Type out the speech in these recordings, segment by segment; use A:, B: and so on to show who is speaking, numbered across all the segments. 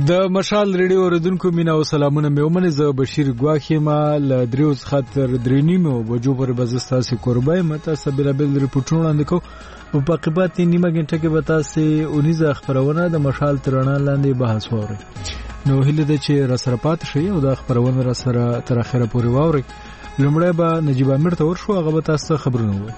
A: د مشال ریډیو اوریدونکو مینا او سلامونه مې ومنه. زه بشیر ګواخی ما ل دریوز خاطر درینیمو بجو پر بزستا سي قربای متا سبیلابل ریپورتونه وړاندې کو او په قبات نیمه غنټه کې وتا سي 19 خبرونه د مشال ترانه لاندې بحث ووري. نو هله د چې رسرپات شي او د خبرونه را سره تر اخره پورې ووري. لمړی به نجیب امیر ته ورشو هغه به تاسو خبرونه وي.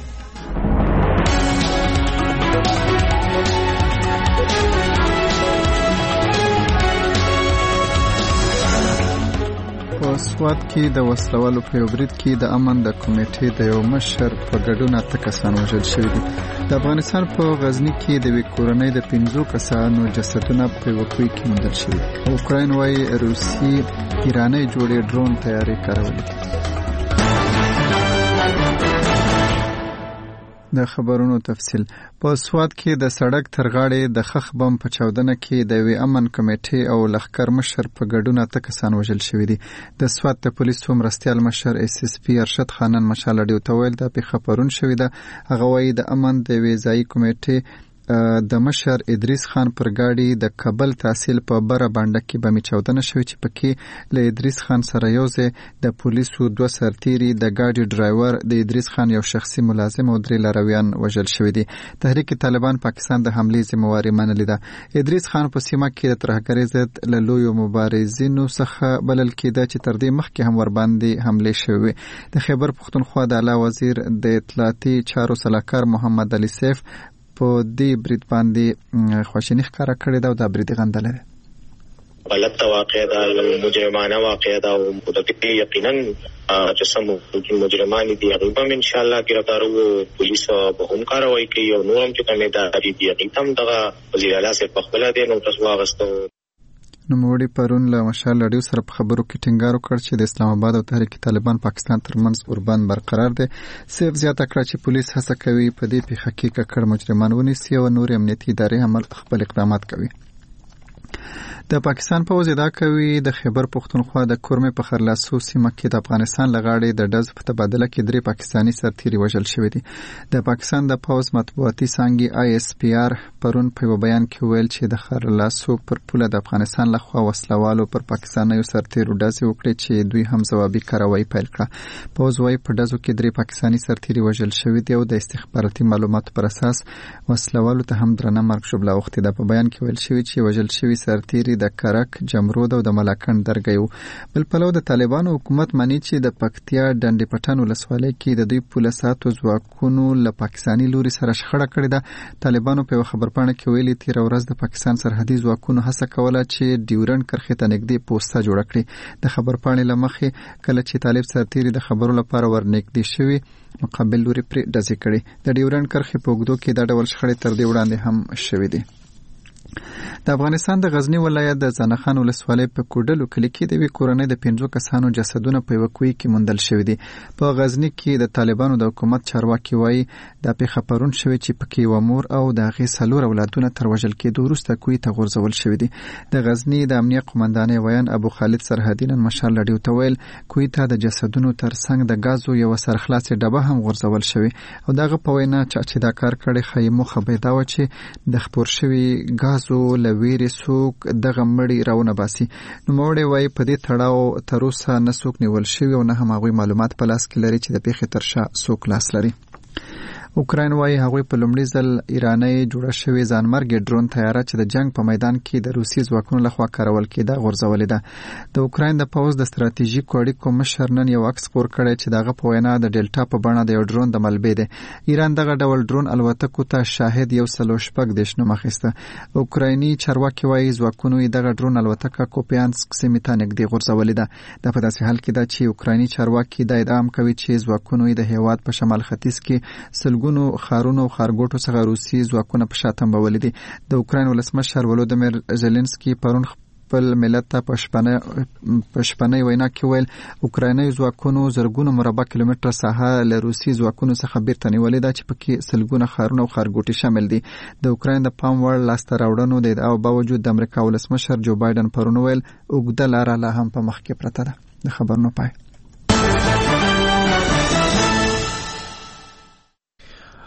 B: سوات کې د وسلوالو په یو برید کې د امن د کمیټې د یو مشر په ګډون 8 کسان وژل شوي دي. د افغانستان په غزنی کې د وی کورنۍ د 15 کسانو جسدونه په وکوي کې موندل شوي. اوکراین وايي روسي ایراني جوړې ډرون تیاری کړولې. د خبرونو تفصیل. په سوات کې د سړک ترغاړې د خخ بم په چاودنه کې د وی امن کمیټې او لخر مشر په ګډون 8 کسان وژل شوي دي. د سوات د پولیسو مرستیال مشر SSP ارشد خانن مشال ډیو تویل د خبرون شوی ده. هغه وایي د امن د ویزای کمیټې د مشر ادریس خان پر گاډي د کابل تحصیل په بره باندې کې بم چاودنه شوی چې پکې له ادریس خان سره یوځه د پولیسو 2 سرتیري د گاډي ډرایور د ادریس خان یو شخصي ملازم او 3 لارویان وژل شوی دي. تحریک طالبان پاکستان د حملې ذمہواری منلې ده. ادریس خان په سیمه کې د ترهګرۍ ضد له لویو مبارزینو څخه بلل کېده چې تر دې مخکې هم ور باندې حمله شوی. د خیبر پختونخوا د اعلی وزیر د اطلاعاتي چارو سلاکار محمد علي سیف په دې برید باندې خواشینی ښکارا کړې ده او دا برید غندل لري.
C: غلط واقع ده، مجرمانه واقع ده او مدته یقینا چې سم مجرمان دي هغه هم ان شاء الله گرفتار وو. پولیس به هم کاروایی کوي او نورم چې کومه داري دي هغه هم دغه وزیر اعلی سے په خپل دي نو تاسو واغستو.
B: نوموړي پرون له مشال لړیو سره په خبرو کې ټینګار وکړ چې د اسلام آباد او تحریک طالبان پاکستان ترمنځ اوربند برقرار دي. سیف زیاته کړه چې پولیس هڅه کوي په دې پیښه کې ککړ مجرمان ونیسي او نور امنیتي ادارې هم خپل اقدامات کوي. د پاکستان پوځ ادعا کوي د خیبر پختونخوا د کورمه په خرلاسو سیمه کې د افغانستان لغاړې د ډز په تبادله کې 3 پاکستانی سرتیري وژل شوي دي. د پاکستان د پوځ مطبوعاتي څانګې ISPR پرون په بیان کې ویل چې د خرلاسو پر پوله د افغانستان لخوا وسلوالو پر پاکستانیو سرتیرو ډز وکړي چې دوی هم ځوابي کاروایی پیل کړه. پوځ وايي په ډزو کې 3 پاکستانی سرتیري وژل شوي دي او د استخباراتي معلوماتو پر اساس وسلوالو ته هم درنه مرګ شوبله وختي. د په بیان کې ویل شوی چې وژل شوي سرتیري د کرک، جمرود او د ملاکنډ درګیو. بل پلو د طالبانو حکومت مانی چې د پکتیا ډنډې پټان ولسوالۍ کې د دوی پولیساتو ځواکونو له پاکستاني لوري سره شخړه کړې ده. طالبانو په خبرپاڼه کې ویلي تیر ورځ د پاکستان سرحدي ځواکونو هڅه کوله چې ډیورنډ کرښې ته نږدې پوسټه جوړه کړي. د خبرپاڼې لمخې کله چې طالب سرتیري د خبرو لپاره ورنږدې شوي مقابل لوري پر ډزې کړي. د ډیورنډ کرښې په اوږدو کې د ډول شخړې تر دې وړاندې هم شوي دي. د افغانستان د غزنی ولایت د زنخان ولسوالۍ په کوډلو کلی کې د وی کورنۍ د 15 کسانو جسدونه په وکوي کې موندل شوي دي. په غزنی کې د طالبانو د حکومت چارواکي وایي د پیښه پرون شوی چې پکې و مور او د هغې 4 اولادونه تر وژل کېدو وروسته کوی ته غورځول شوي دي. د غزنی د امنیه قومندان ویان ابو خالد سرحدی نن مشال لډیو ته ویل کوی ته د جسدونو ترڅنګ د غازو یو سرخلاصې ډبه هم غورځول شوی او دغه په وینا چې دا کار کړي خیمو خبردا و چې د خبر شوی غازو لویری سوق دغه مړی راونه باسي. نو موړې وای په دې تړاو تر اوسه نه څوک نیول شوی او نه هم هغوی معلومات په لاس کې لري چې د پیښې تر شا څوک لاس لري. اوکراین وايي هغوی په لومړي ځل ایراني جوړه شوې ځانمرګ ډرون طیاره چې د جنگ په میدان کې د روسي ځواکونو لخوا کارول کېده غورځولې ده. د اوکراین د پوځ د ستراتیژیکو اړیکو مشر نن یو عکس خپور کړی چې دغه په وینا د ډیلټا په بڼه د یو ډرون د ملبې ده. ایران دغه ډول ډرون الوتکو ته شاهد 1.6 نوم اخیسته. اوکرایني چارواکي وايي ځواکونو دغه ډرون الوتکه کوپیانسک سیمې ته نږدې غورځولې ده. د په داسې حال کې ده چې اوکرایني چارواکي دا ادعا کوي چې ځواکونو د هیواد په شمال ختیځ کې خارونو او خارګوټو څخه روسي ځواکونه په شاتم بولې دي. د اوکراین ولسمشر ولودیمیر زيلنسکي پرون خپل ملت ته په شپنۍ وینا کې ویل اوکرایني ځواکونو زرګونو مربع کیلومتر ساحه له روسي ځواکونو څخه بیرته نیولې ده چې پکې سلګونه خارونه او خارګوټي شامل دي. د اوکراین د پام وړ لاسته راوړنو د ادعا باوجود د امریکا ولسمشر جو بایدن پرون ویل اوږده لاره لا هم په مخ کې پرته ده. د خبرونو پای.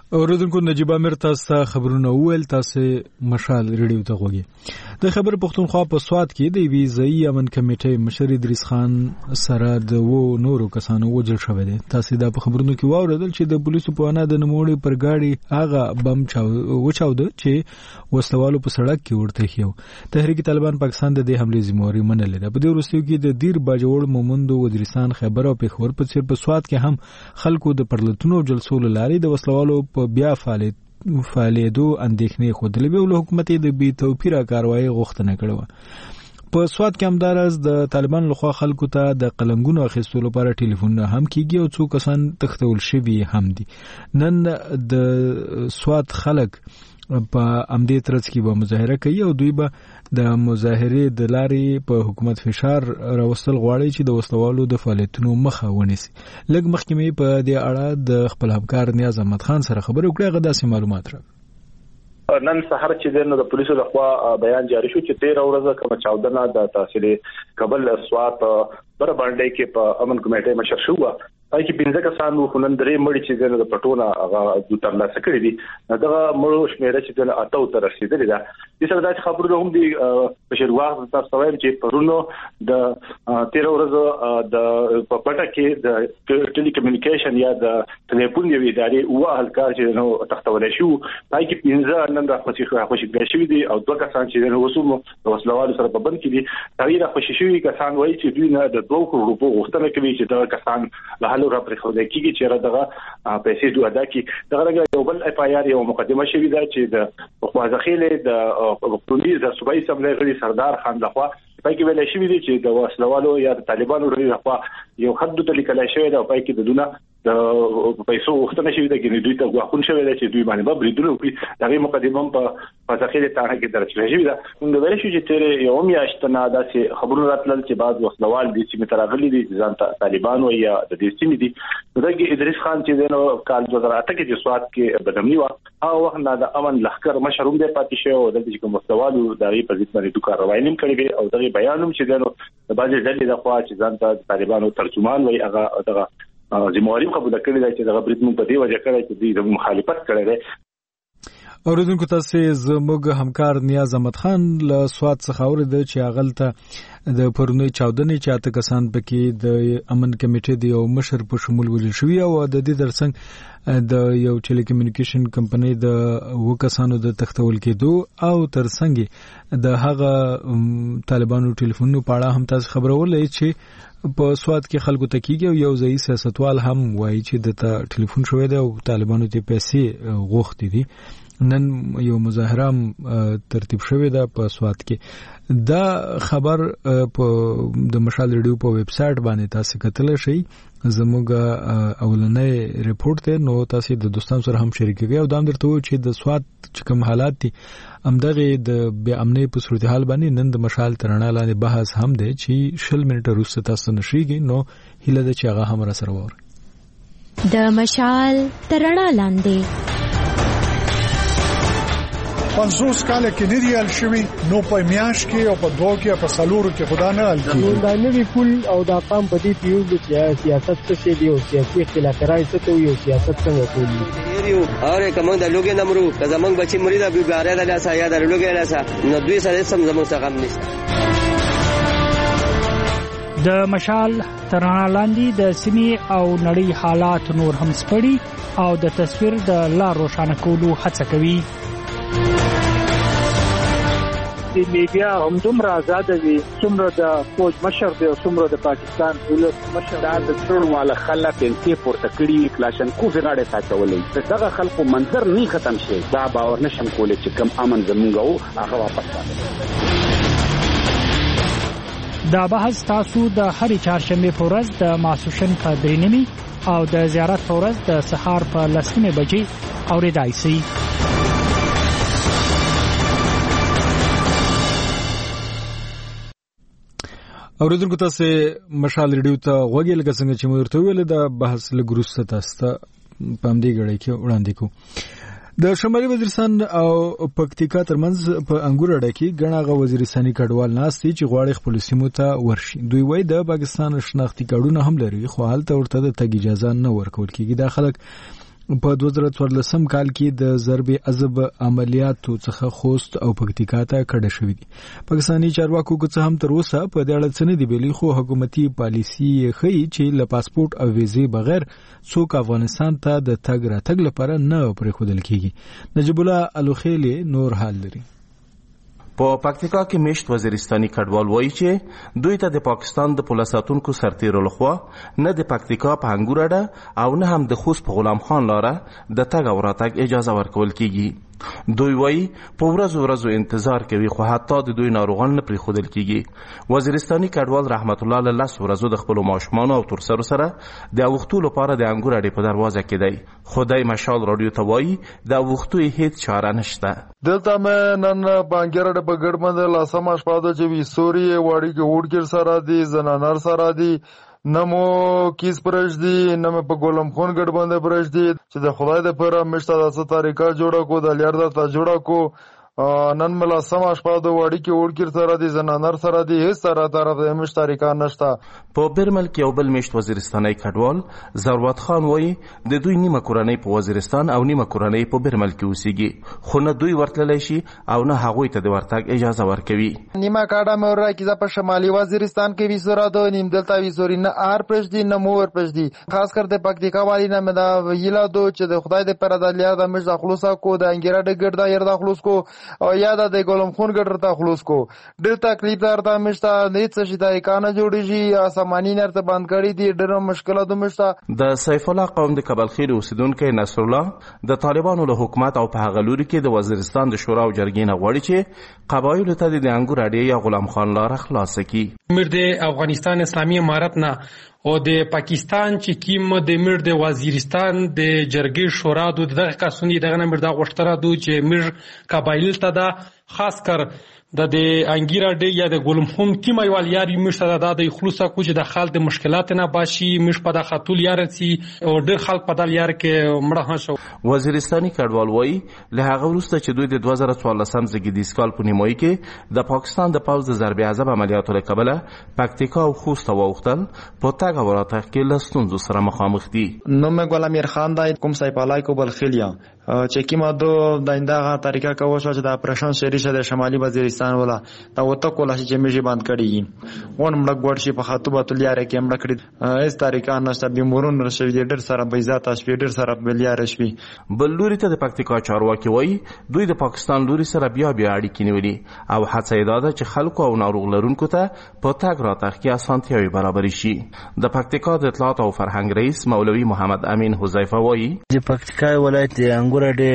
A: اوریدونکو نجیب امیر تاسو خبرونه ویل، تاسو مشال ریډیو ته غوږی. د خبر پښتونخوا په سواد کې د ویزای امن کمیټې مشر ادریس خان سره د نورو کسانو وجل شوی دی. تاسو دا په خبرونو کې واوریدل چې د پولیسو په وینا د نوموړي پر گاډي هغه بم وچاود چې وسلوالو په سړک کې ورته خيو. تحریک طالبان پاکستان د دې حمله ذمہواری منلې ده. په دې وروستیو کې د دیر باجوړ مومند وزیرستان خیبر او پیښور په څیر په سواد کې هم خلکو د پرلتونو جلسو لاري د وسلوالو بیا فعالیدو اندېښنې خوده له حکومت د بي توپیره کاروایی غوښتنه کړې. په سواد کې همدارس د طالبان لخوا خلکو ته د قلنګونو اخیستلو لپاره ټلیفونونه هم کیږي او څو کسان تختول شوي هم دي. نن د سواد خلک په امدې ترڅ کې به مظاهره کوي او دوی به د مظاهرې د لارې په حکومت فشار راوستل غواړي چې د وسلوالو د فعالیتونو مخه ونیسي. لږ مخکې مې په دې اړه د خپل همکار نیاز احمد خان سره خبرې وکړې. هغه داسې معلومات راکړل.
D: نن سحر چې د پولیسو لخوا بیان جاری شو چې 13 ورځې کوم چاودنه د تحصیل کابل سوات بر باندې کې په امن کمیټې مشر شو. پای کې 15 کسان وو، خو نن درې مړي چې د پټونه هغه د ترلاسه کړی دي. دغه مړو شمیره چې د 8 تر رسیدلې ده. د سره د خبرو هم دي په شروع تاسو وایم چې پرونو د 13 ورځې د پټه کې د ټلی کمیونیکیشن یا د ټلیفون یوې ادارې او اهلکار چې نو تختول شو. پای کې 15 نن راخصي شوي دي او 2 کسان چې نو وسومو د وسلوالو سره په بند کې دي. تغییر خوشي شوي کسان وایي چې دوی نه د 2 کروڑ روپو غوښتنه کوي چې دا کسان له حل را پرې خو د کیږي چې دغه پیسې دوه ادا کی. دغه یو بل اف آی آر یو مقدمه شوې ده چې د خوازخیله د پولیس د صوبایي سملې غړي سردار خان لخوا پای کې ویل شوې دي چې د وسلوالو یا د طالبانو لخوا یو حد ته لیکل شوی دی. پای کې د دونه د پیسو وختنه شوی دی چې دوی ته غوښتنه شوی دی چې دوی باندې به بریدونه وکړي. دغه مقدمه په ځخیره تاړه کې درچل شوی دی. موږ ویل شو چې تیر یو میاشت نه داسې خبرونه راتلل چې بعض وسلوال دي چې متراغلي دي ځان طالبان او یا د دې سیمې دي. دغه ادریس خان چې نو کال 2008 کې د سواد کې بدمنی و او وخت نه د امن لخر مشروم دی پاتې شو او د کوم وسلوالو دغه په ځای باندې دوه کاروایی نیم کړی او دغه بیانوم چې دنو د بعضې ځلې د خوا چې ځان ته طالبانو ترجمان وایي هغه دغه ذمہواری قبول کړی دی چې دغه بریټمن په دې وجه کړی چې دوی مخالفت کړی دی.
A: اوریدونکو تاسو زموږ همکار نیاز احمد خان له سواد څخه اوریدل چې هغه د پرونی چاودنې چې اته کسان پکې د امن کمیټې د یو مشر په شمول وجل شوی او د دې ترڅنګ د یو ټلی کمیونیکیشن کمپنۍ د وکسانو د تختول کېدو او ترڅنګ د هغه طالبانو ټلیفونونو په اړه هم تاسو خبرولې چې په سواد کې خلکو ته کیږي او یو ځای سیاستوال هم وایي چې د ټلیفون شوی دی او طالبانو ته پیسې غوښتي دي. نن یو مظاهره ترتیب شوی ده په سواد کې. دا خبر په د مشال ریډیو په ویب سټ باندې تاسو کتل شئ. زموږ اولنې ریپورت ته نو تاسو د دوستانو سره هم شریکوي او دا هم درته و چې د سواد کوم حالات دي همدغه د بې امنۍ په صورتحال باندې نن د مشال ترانه لاندې بحث هم دی چې 20 منټه وروسته تاسو نشریږي. نو هیله ده چې هغه هم را سره وره
E: د مشال ترانه لاندې
F: 50 کاله کې نه دی ال شوی نو په میاش کې او په دوه کې په سالورو کې خدا نه ال کی
G: دا نوی پول او دا قام په دې پیو چې سیاست څه دی او سیاسي اختلافات څه ته یو سیاست څنګه کوي
H: اور کوم د لوګي نمرو زمنګ بچی مرید ابو باره د لاسه یا د لوګي لاسه نو دوی سره سم زموږ څخه نشته.
I: د مشال ترانه لاندې د سیمې او نړۍ حالات نور هم سپړي او د تصویر د لار روښانه کولو هڅه کوي.
G: د میډیا هم دومره آزاد دي څومره د فوج مشر دی او څومره د پاکستان ولس مشر د څړو والا خلک انتې پورته کړي کلاشنکوف غاړه ساتولې. دغه خلکو منظر نه ختم شي. دا باور نشم کولای چې کم امن زمونږ هغه واپس راځي.
I: دا بحث تاسو د هرې چهارشنبه په ورځ د ماسوشن په 3:30 او د زیارت په ورځ د سهار په 10:00 بجې اوریدای شئ.
A: اوریدونکو تاسو مشال ریډیو ته غوږی لکه څنګه چې مو ورته ویل دا بحث لګروسته تاسو په همدې غړي کې وړاندې کو. د شمالي وزیرستان او پکتیکا ترمنځ په انګور اډه کې ګڼه وزیرستاني کډوال ناستي چې غواړي خپل سیمو ته ورشي. دوی وایي د پاکستان شناختی کارتونه هم لري خو حالت ورته د تګ اجازه نه ورکول کیږي. دا خلک په 2014 کال کې د ضرب عذب عملیاتو څخه خوست او پکتیکا ته کډه شوې دي. پاکستاني چارواکو څه هم تر اوسه په دې اړه څه نه دی ویلي، خو حکومتي پالیسي ښيي چې له پاسپورت او ویزې بغیر څوک افغانستان ته د تګ راتګ لپاره نه پرېښودل کیږي. نجیب الله الوخیلی نور حال لري.
J: په پکتیکا کې میشت وزیرستاني کډوال وایي چې دوی ته د پاکستان د پولیس ساتونکو سرتیرو لخوا نه د پکتیکا په انګور اډه او نه هم د خوست په غلام خان لاره د تګ او راتګ اجازه ورکول کیږي. دوی وایي په ورځو انتظار کوي خو حتی د دوی ناروغان نه پرېښودل کیږي. وزیرستاني کډوال رحمت الله له 10 ورځو د خپلو ماشومانو او ترسرو سره د اوښتو لپاره د انګور اډې په دروازه کې دی. خدای مشال رادیو ته وایي د اوښتو هیڅ چاره نشته.
K: دلته مې نن بانګر اډه په ګډ باندې لاسم شپاده چې وی سوري واړی کې وډګر سره دی زنانر سره دی نمو کیس پرش دی نمو په ګولم خون ګډ باندې پرش دی چې د خدای د پره مشته د طریقه جوړه کو د لیار د تا جوړه کو نن ملا سم شپاده واړی کې وډګر سره دی زنانر سره دی هیڅ سره طرف د مشته طریقه نشته.
J: په برمل کې یو بل میشت وزیرستاني کډوال ضرورت خان وایي د دوی نیمه کورنۍ په وزیرستان او نیمه کورنۍ په برمل کې اوسېږي خو نه دوی ورتللی شي او نه هغوی ته د ورتګ اجازه ورکوي.
K: نیمه کاډه مې ورکیزه په شمالي وزیرستان کې ویسورا دو نیم دلته ویسوري نه ار پرش دی نه مور پرش دی خاص کر د پکتیکا والی نه مدا ویلا دو چې د خدای د پر د لیار د مش خلاصا کو د انګیرا د ګردا ير د خلاص کو او یاد د ګولم خون ګډر ته خلاص کو ډیر تکلیف درته مشته هیڅ شي د کانه جوړیږي اسماني نرته بند کړی دي ډیر مشکلات مشته.
J: د سیف الله قوم د کبلخیر اوسیدونکو نصر الله د طالبانو له حکومت او په هغه لوري کې د وزیرستان د شورا او جرګې نه غواړي چې قبایلو ته د انګور اډې یا غلام خان لاره خلاص کړي.
L: مرد افغانستان اسلامي امارت نه او د پاکستان چې کیم د مرد وزیرستان د جرګې شورا د دغه کسونی دغه مرد غوښتره دو چې مر قبایل ته دا خاص کر د انګیرا ډې یا د ګولمخون کی مایوال یاري مشته د خلوصه کو چې د خلک د مشکلات نه باشي مش په د خاطول یار سي او د خلک په دل یار کې مړه شو.
J: وزیرستاني کډوال وایي له هغه وروسته چې دوی د 2014 زګیدیس کال په نیمایي کې د پاکستان د پوځ د ضرب عذاب عملیاتو له کبله پکتیکا او خوست واوښتل په تګ او راتګ کې له ستونزو سره مخامخ دي.
M: نو مې ګل امیر خان دای کوم سایپالای کو بلخیلیا چې کیما دو داینده طریقه کوو چې د اپریشن شری شه د شمالي وزیرستان ولا دا وته کوله چې میږي باند کړي ون مړ ګور شي په خاطوبه تلیاره کې مړ کړي اس طریقه نشته بیمورون رسوي ډېر سره بیزات اس ډېر سره بلیاره شي.
J: بل لوري ته د پکتیکا چارواکي وایي دوی د پاکستان لوري سره بیا اړیکې نیولي او هڅه یې ده چې خلکو او ناروغ لرونکو ته په تګ راتګ کې اسانتیاوي برابر شي. د پکتیکا د اطلاعات او فرهنګ رئیس مولوي محمد امین حذیفه وایي
N: د پکتیکا ولایت د انګور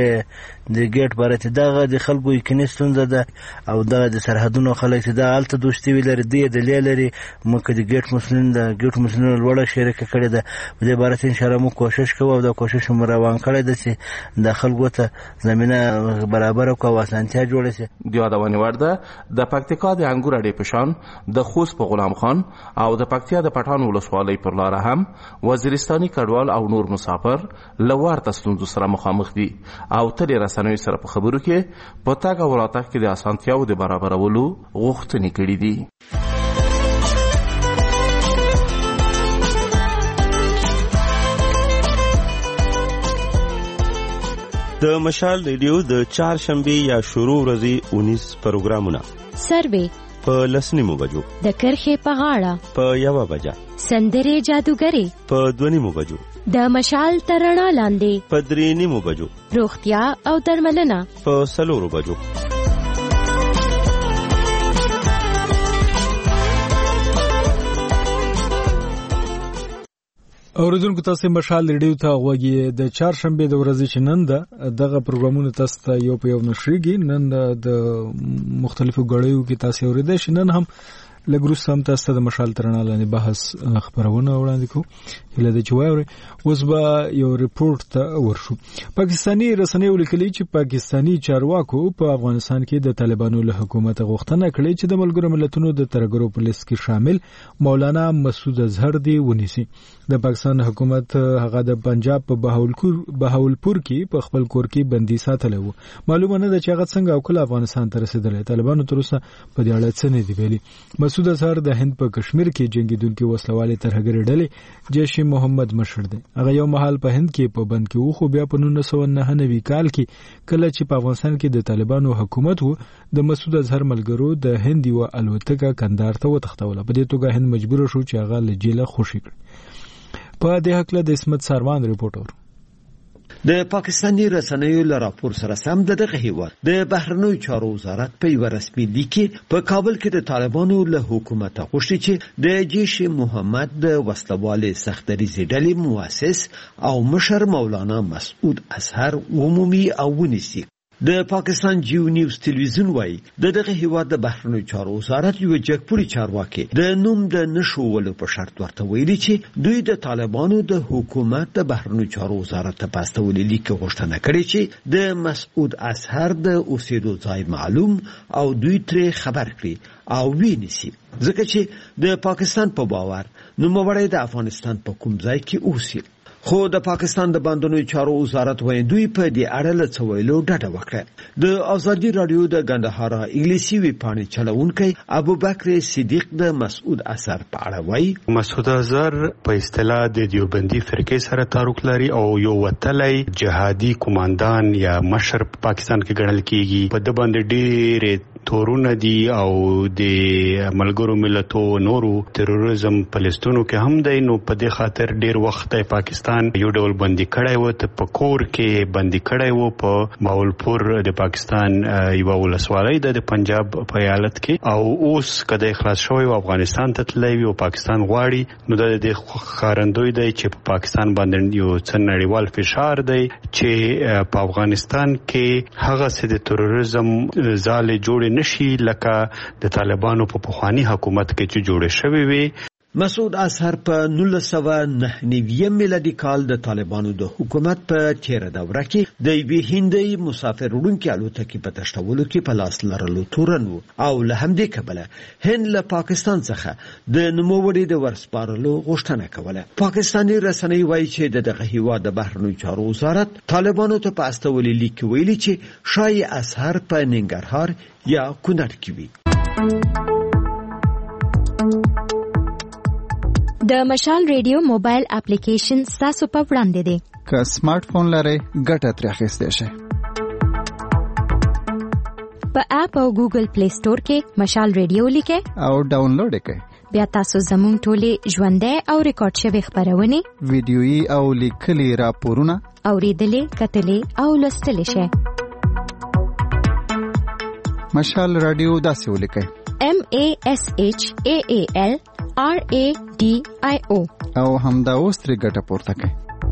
N: د ګیټ برته دغه د خلکو یقیني ستونزه ده او دغه د سرحدونو خلک د الته دوستي ویلر دی د لیلري مکه د ګیټ مسلمان لوړه شریکه کړې ده په دې باره ان شاء الله مو کوشش کوو او د کوشش مو روان کړی ده چې د خلکو ته زمينه برابر او واسانتیا جوړه شي.
J: د یادونه ورده د پکتیکا د انګور اډې پشان د خوست په غلام خان او د پکتیا د پټان ولسوالۍ پر لار هم وزیرستاني کډوال او نور مسافر لوړ تاسو سره مخامخ دي او تل رسنوي سره په خبرو کې په تاګ او راتګ کې د اسانتیاو د برابرولو غوښتنې کړې دي.
O: د مشال ریډیو د چهارشنبه یا شروع ورځې 19 پروګرامونه
E: سروي
O: په لسنیمو بجو
E: د کرخه په غاړه
O: په 1 بجه
E: سندره جادوګری
O: په 2 بجو
E: د مشال ترڼا لاندې
O: په 3 بجو
E: روغتیا او درملنه
O: په 4 بجو
A: اوریدونکو تاسو مشال ریډیو ته غوږی د چهارشنبه د ورځې چې نن دغه پروګرامونه تاسو ته یو په یو نشریږي. نن د مختلفو غړیو کې تاسو اوریدئ چې نن هم لګروس هم تاسو د مشال ترڼا لاندې بحث خبرونه وړاندې کوو اله د جوړوري اوس به یو ریپورت ته ورشو. پاکستانی رسنیو لیکلي چې پاکستانی چارواکو په افغانستان کې د طالبانو له حکومت غوښتنه کړې چې د ملګرو ملتونو د ترګرو په لیست کې شامل مولانا مسعود اظهر دی ونیسي. د پاکستان حکومت هغه د پنجاب په بهاولپور کې په خپل کور کې بندي ساتلی و. معلومه نه ده چې هغه څنګه او کله افغانستان ته رسیدلی. طالبانو تر اوسه په دې اړه څه نه دی ویلي. مسعود اظهر د هند په کشمیر کې جنگیدونکو وسلوالې ترهګرې ډلې جیش محمد مشر دی. هغه یو مهال په هند کې په بند کې خو بیا په 1999 کال کې کله چې په افغانستان کې د طالبانو حکومت وو د مسعود اظهر ملګرو د هند یو الوتکه کندهار ته وتښتوله. په دې توګه هند مجبور شو چې هغه له جیله خوشي کړي. په دې حق له د اسمت ساروان ریپورټر.
P: د پاکستاني رسنیو له راپور سره سم دغه هیواد د بهرنیو چارو وزارت په یو رسمي لیک کې په کابل کې د طالبانو له حکومت غوښتي چې د جیش محمد د وسلوالې سختدریزې ډلې مؤسس او مشر مولانا مسعود اظهر عمومي او ونیسي. د پاکستان جیو نیوز تلویزیون وایي دغه هیواد د بهرنیو چارو وزارت یو جګپوري چارواکي د نوم د نشولو په شرط ورته ویلي چې دوی د طالبانو د حکومت د بهرنیو چارو وزارت ته پاستولې لیک غوښتنه کړې چې د مسعود اظهر د اوسېدو ځای معلوم او دوی ترې خبر کړي او ویني ځکه چې د پاکستان په باور نوموړی د افغانستان په کوم ځای کې اوسي. خو د پاکستان د بندونو چارو وزارت وایي دوی په دې اړه له څه ویلو ډډه وکړه. د ازادي رادیو د ګندهارا انګلیسي ویبپاڼې چلوونکی ابوبکر صدیق د مسعود اظهر په اړه وایي
Q: مسعود اظهر په اصطلاح د دیوبندي فرقې سره تعلق لري او یو وتلی جهادي کمانډان یا مشر په پاکستان کې ګڼل کیږي. په د باندې ډېر تورونه دي او د ملګرو ملتو نورو تروریزم فلسطینو کې هم دی. نو په دې خاطر ډېر وخت پاکستان یو ډول بندي کړی و، ته په کور کې بندي کړی و په باولپور د پاکستان یو ولسوالۍ د پنجاب په ایالت کې، او اوس کله خلاص شوی او افغانستان ته تللی وي او پاکستان غواړي، نو د دې خارندوی دی چې په پاکستان باندې یو څه نړیوال فشار دی چې په افغانستان کې هغه څه د تروریزم ځاله جوړ نشي لکه د طالبانو په پخوانی حکومت کې چې جوړ شوی وي.
P: مسعود اظهر په 1999 میلادي کال د طالبانو د حکومت په تیر دوره کې د یوې هندي مسافر وړونکي الوتکې په تښتولو کې په لاس لرلو تورن و او له همدې کبله هند له پاکستان څخه د نوموړي د ورسپارلو غوښتنه کوله. پاکستاني رسنۍ وایي چې دغه هیواد د بهرنیو چارو وزارت طالبانو ته په استولې لیک ویلي چې شای اظهر په ننګرهار یا کونړ کې وي.
E: د مشال ریډیو موبایل اپلیکیشن تاسو په وړاندې دی.
B: که سمارټ فون لرئ ګټه ترې اخیستی شئ.
E: په اپ او ګوګل پلی سٹور کې مشال ریډیو لیکئ
B: او ډاونلوډ یې کړئ.
E: بیا تاسو زموږ ټولې ژوندۍ او ریکارډ شوي خپرونې،
B: ویډیويي او لیکلي راپورونه
E: اورېدلې، کتلې او لوستلی شئ.
B: مشال رادیو داسې ولیکئ:
E: MASHAAL RADIO
B: او همدا اوس ترې ګټه پورته کړئ.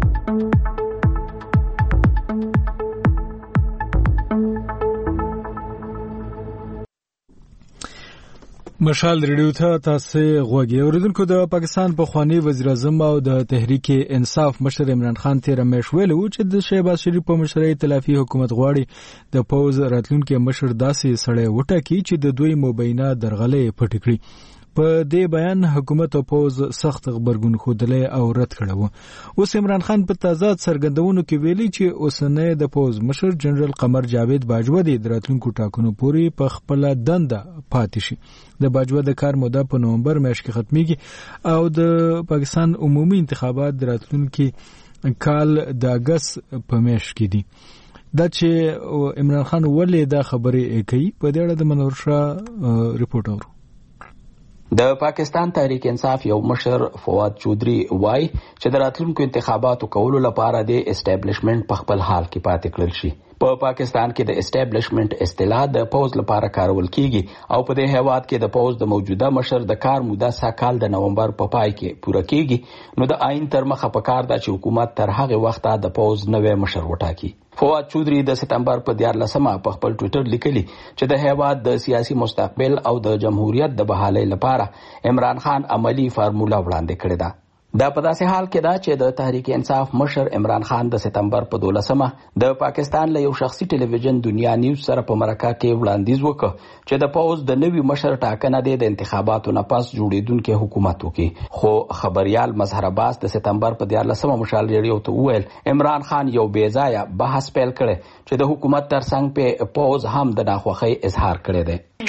A: مشال ریډیو ته تاسو غوږی اوریدونکو. د پاکستان پخوانی وزیر اعظم او د تحریک انصاف مشر عمران خان تیر میاشت ویلو چې د شهباز شریف په مشرۍ ائتلافي حکومت غواړي د پوز راتلونکي مشر داسې سړی وټاکي چې د دوی مبینه درغلې پټ کړي. په دې بیان حکومت او پوز سخت خبرګون خوده او رد کړو. اوس عمران خان په تازه څرګندونو کې ویلي چې اوسنۍ د پوز مشر جنرال قمر جاوید باجوه د راتلونکو ټاکنو پورې په خپل دنده پاتې شي. د باجوه د کار موده په نومبر میاشت کې ختميږي او د پاکستان عمومي انتخابات د راتلونکي کال د اگست په میاشت کې دي. دا چې عمران خان ولې دا خبرې کوي په دې اړه د منور شاه ریپورټ اورو.
R: د پاکستان تحریک انصاف یو مشر فواد چودري وای چې د راتلونکو انتخاباتو کولو لپاره د اسټابلیشمنت په خپل حال کې پاتې کړل شي. په پاکستان کې د اسټابلیشمنت اصطلاح د پوز لپاره کارول کیږي او په دې هیواد کې د پوز د موجوده مشر د کار موده ساکال د نومبر په پای کې پوره کیږي. نو د آئین تر مخه پکار دا چې حکومت تر هغه وخته د پوز نوې مشر وټاکي. فواد چودري د سپتمبر په 14مه په خپل ټوئیټر لیکلي چې د هیواد د سیاسي مستقبل او د جمهوریت د بحالۍ لپاره عمران خان عملی فارموله وړاندې کړې ده. دا په داسې حال کې ده چې د تحریک انصاف مشر عمران خان د سپتمبر په 12مه د پاکستان له یو شخصي ټلویزیون دنیا نیوز سره په مرکه کې وړاندیز وکړ چې د پوز د نوي مشر ټاکنه د انتخاباتو نه پس جوړیدونکو حکومت وکړي. خو خبريال مظهر عباس د سپتمبر په 14مه مشال ریډیو ته وویل عمران خان یو بې ځایه بحث پیل کړي چې د حکومت ترڅنګ په پوز هم د ناخوښۍ اظهار کړی دی.
S: میرا خیال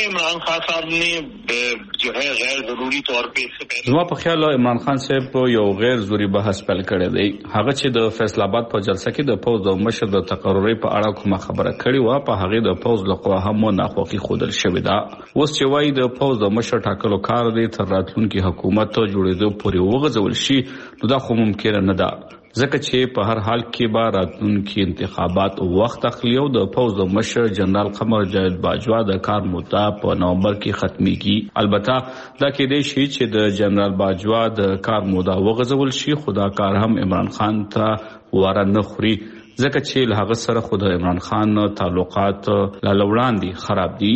S: में इमरान खान साहब ने जो है गैर जरूरी तौर पे इससे पहले
T: زما په خیال عمران خان صاحب یو غیر ضروري بحث پیل کړی دی. هغه چې د فیصل آباد په جلسه کې د پوز د مشر د تقرری په اړه کومه خبره کړې و په هغه د پوز لخوا هم ناخوښي ښودل شوې ده. اوس چې وایي د پوز د مشر ټاکلو کار دی تر راتلونکي حکومت جوړېدو پورې وغځول شي، نو دا خو ممکنه نه ده، ځکه چې په هر حال کې به راتلونکي انتخابات وخت اخلي او د پوز د مشر جنرال قمر جاوید باجوا د کار موده په نومبر کې ختميږي. البته دا کېدای شي چې د جنرال باجوا د کار موده وغځول شي، خو دا کار هم عمران خان ته واره نه خوري، ځکه چې له هغه سره خو د عمران خان تعلقات لا وړاندې خراب دي.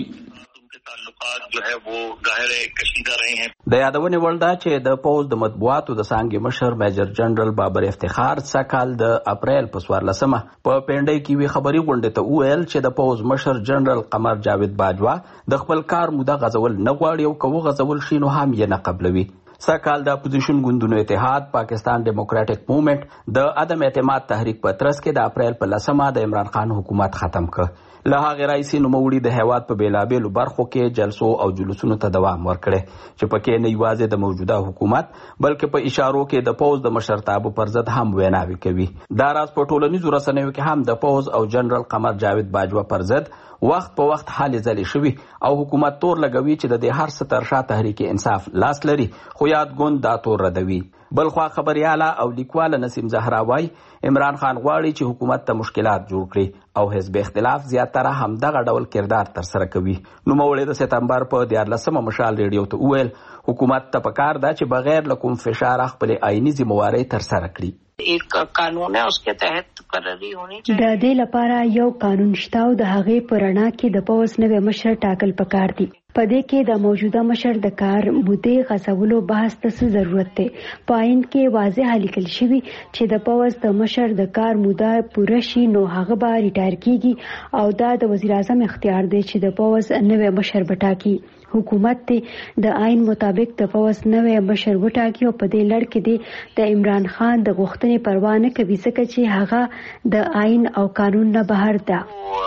S: जो है वो ظاهر کشیده رہے ہیں.
R: د یادونې وړ ده چې د پوز د مطبوعاتو د څانګې مشر میجر جنرال بابر افتخار سکهال د اپریل په 14مه په پینډۍ کې وی خبري غونډه ته وویل چې د پوز مشر جنرال قمر جاوید باجوا د خپل کار موده غځول نه غواړي او که وغځول شي نو هم یې نه قبلوي. سکهال د اپوزیشن ګوندونو اتحاد، پاکستان ډیموکراټک موومېنټ د عدم اعتماد تحریک په ترڅ کې د اپریل په 10مه د عمران خان حکومت ختم کړ. له هغې راهیسې نوموړي د هیواد په بېلابېلو برخو کې جلسو او جلوسونو ته دوام ورکړی چې پکې نه یوازې د موجوده حکومت بلکې په اشارو کې د پوز د مشرتابه پر ضد هم ویناوې کوي. دا راز په ټولنیزو رسنیو کې هم د پوز او جنرال قمر جاوید باجوا پر ضد وخت په وخت هلې ځلې شوي او حکومت تور لګوي چې د دې هر څه تر شا تحریک انصاف لاس لري، خو یاد ګوند دا تور ردوي. بلخوا خبرياله او لیکواله نسیم زهرا وای عمران خان غواړي چې حکومت ته مشکلات جوړ کړي او حزب اختلاف زیاتره هم دغه ډول کردار تر سره کوي. نو موړې د سپتمبر په 14مه مشال ریډیو ته وویل حکومت ته پکار ده چې بغیر له کوم فشار خپل آئینی ذمہواری تر سره کړي.
U: एक कानून है उसके तहत تقرری होनी चाहिए.
V: د دې لپاره یو قانون شته او د هغې په رڼا کې د پوز نوی مشر ټاکل پکار دي. په دې کې د موجوده مشر د کار مودې غځولو بحث ته څه ضرورت دی. په آئین کې واضح لیکل شوي چې د پوز د مشر د کار موده پوره شي نو هغه به ریټایر کیږي او دا د وزیر اعظم اختیار دی چې د پوز نوی مشر بټاکي. حکومت ته د آئین مطابق د پوز نوی مشر وټاکي او په دې لړ کې دی د عمران خان د غوښتنې پروا نه کوي ځکه چې هغه د آئین او قانون نه بهر ده.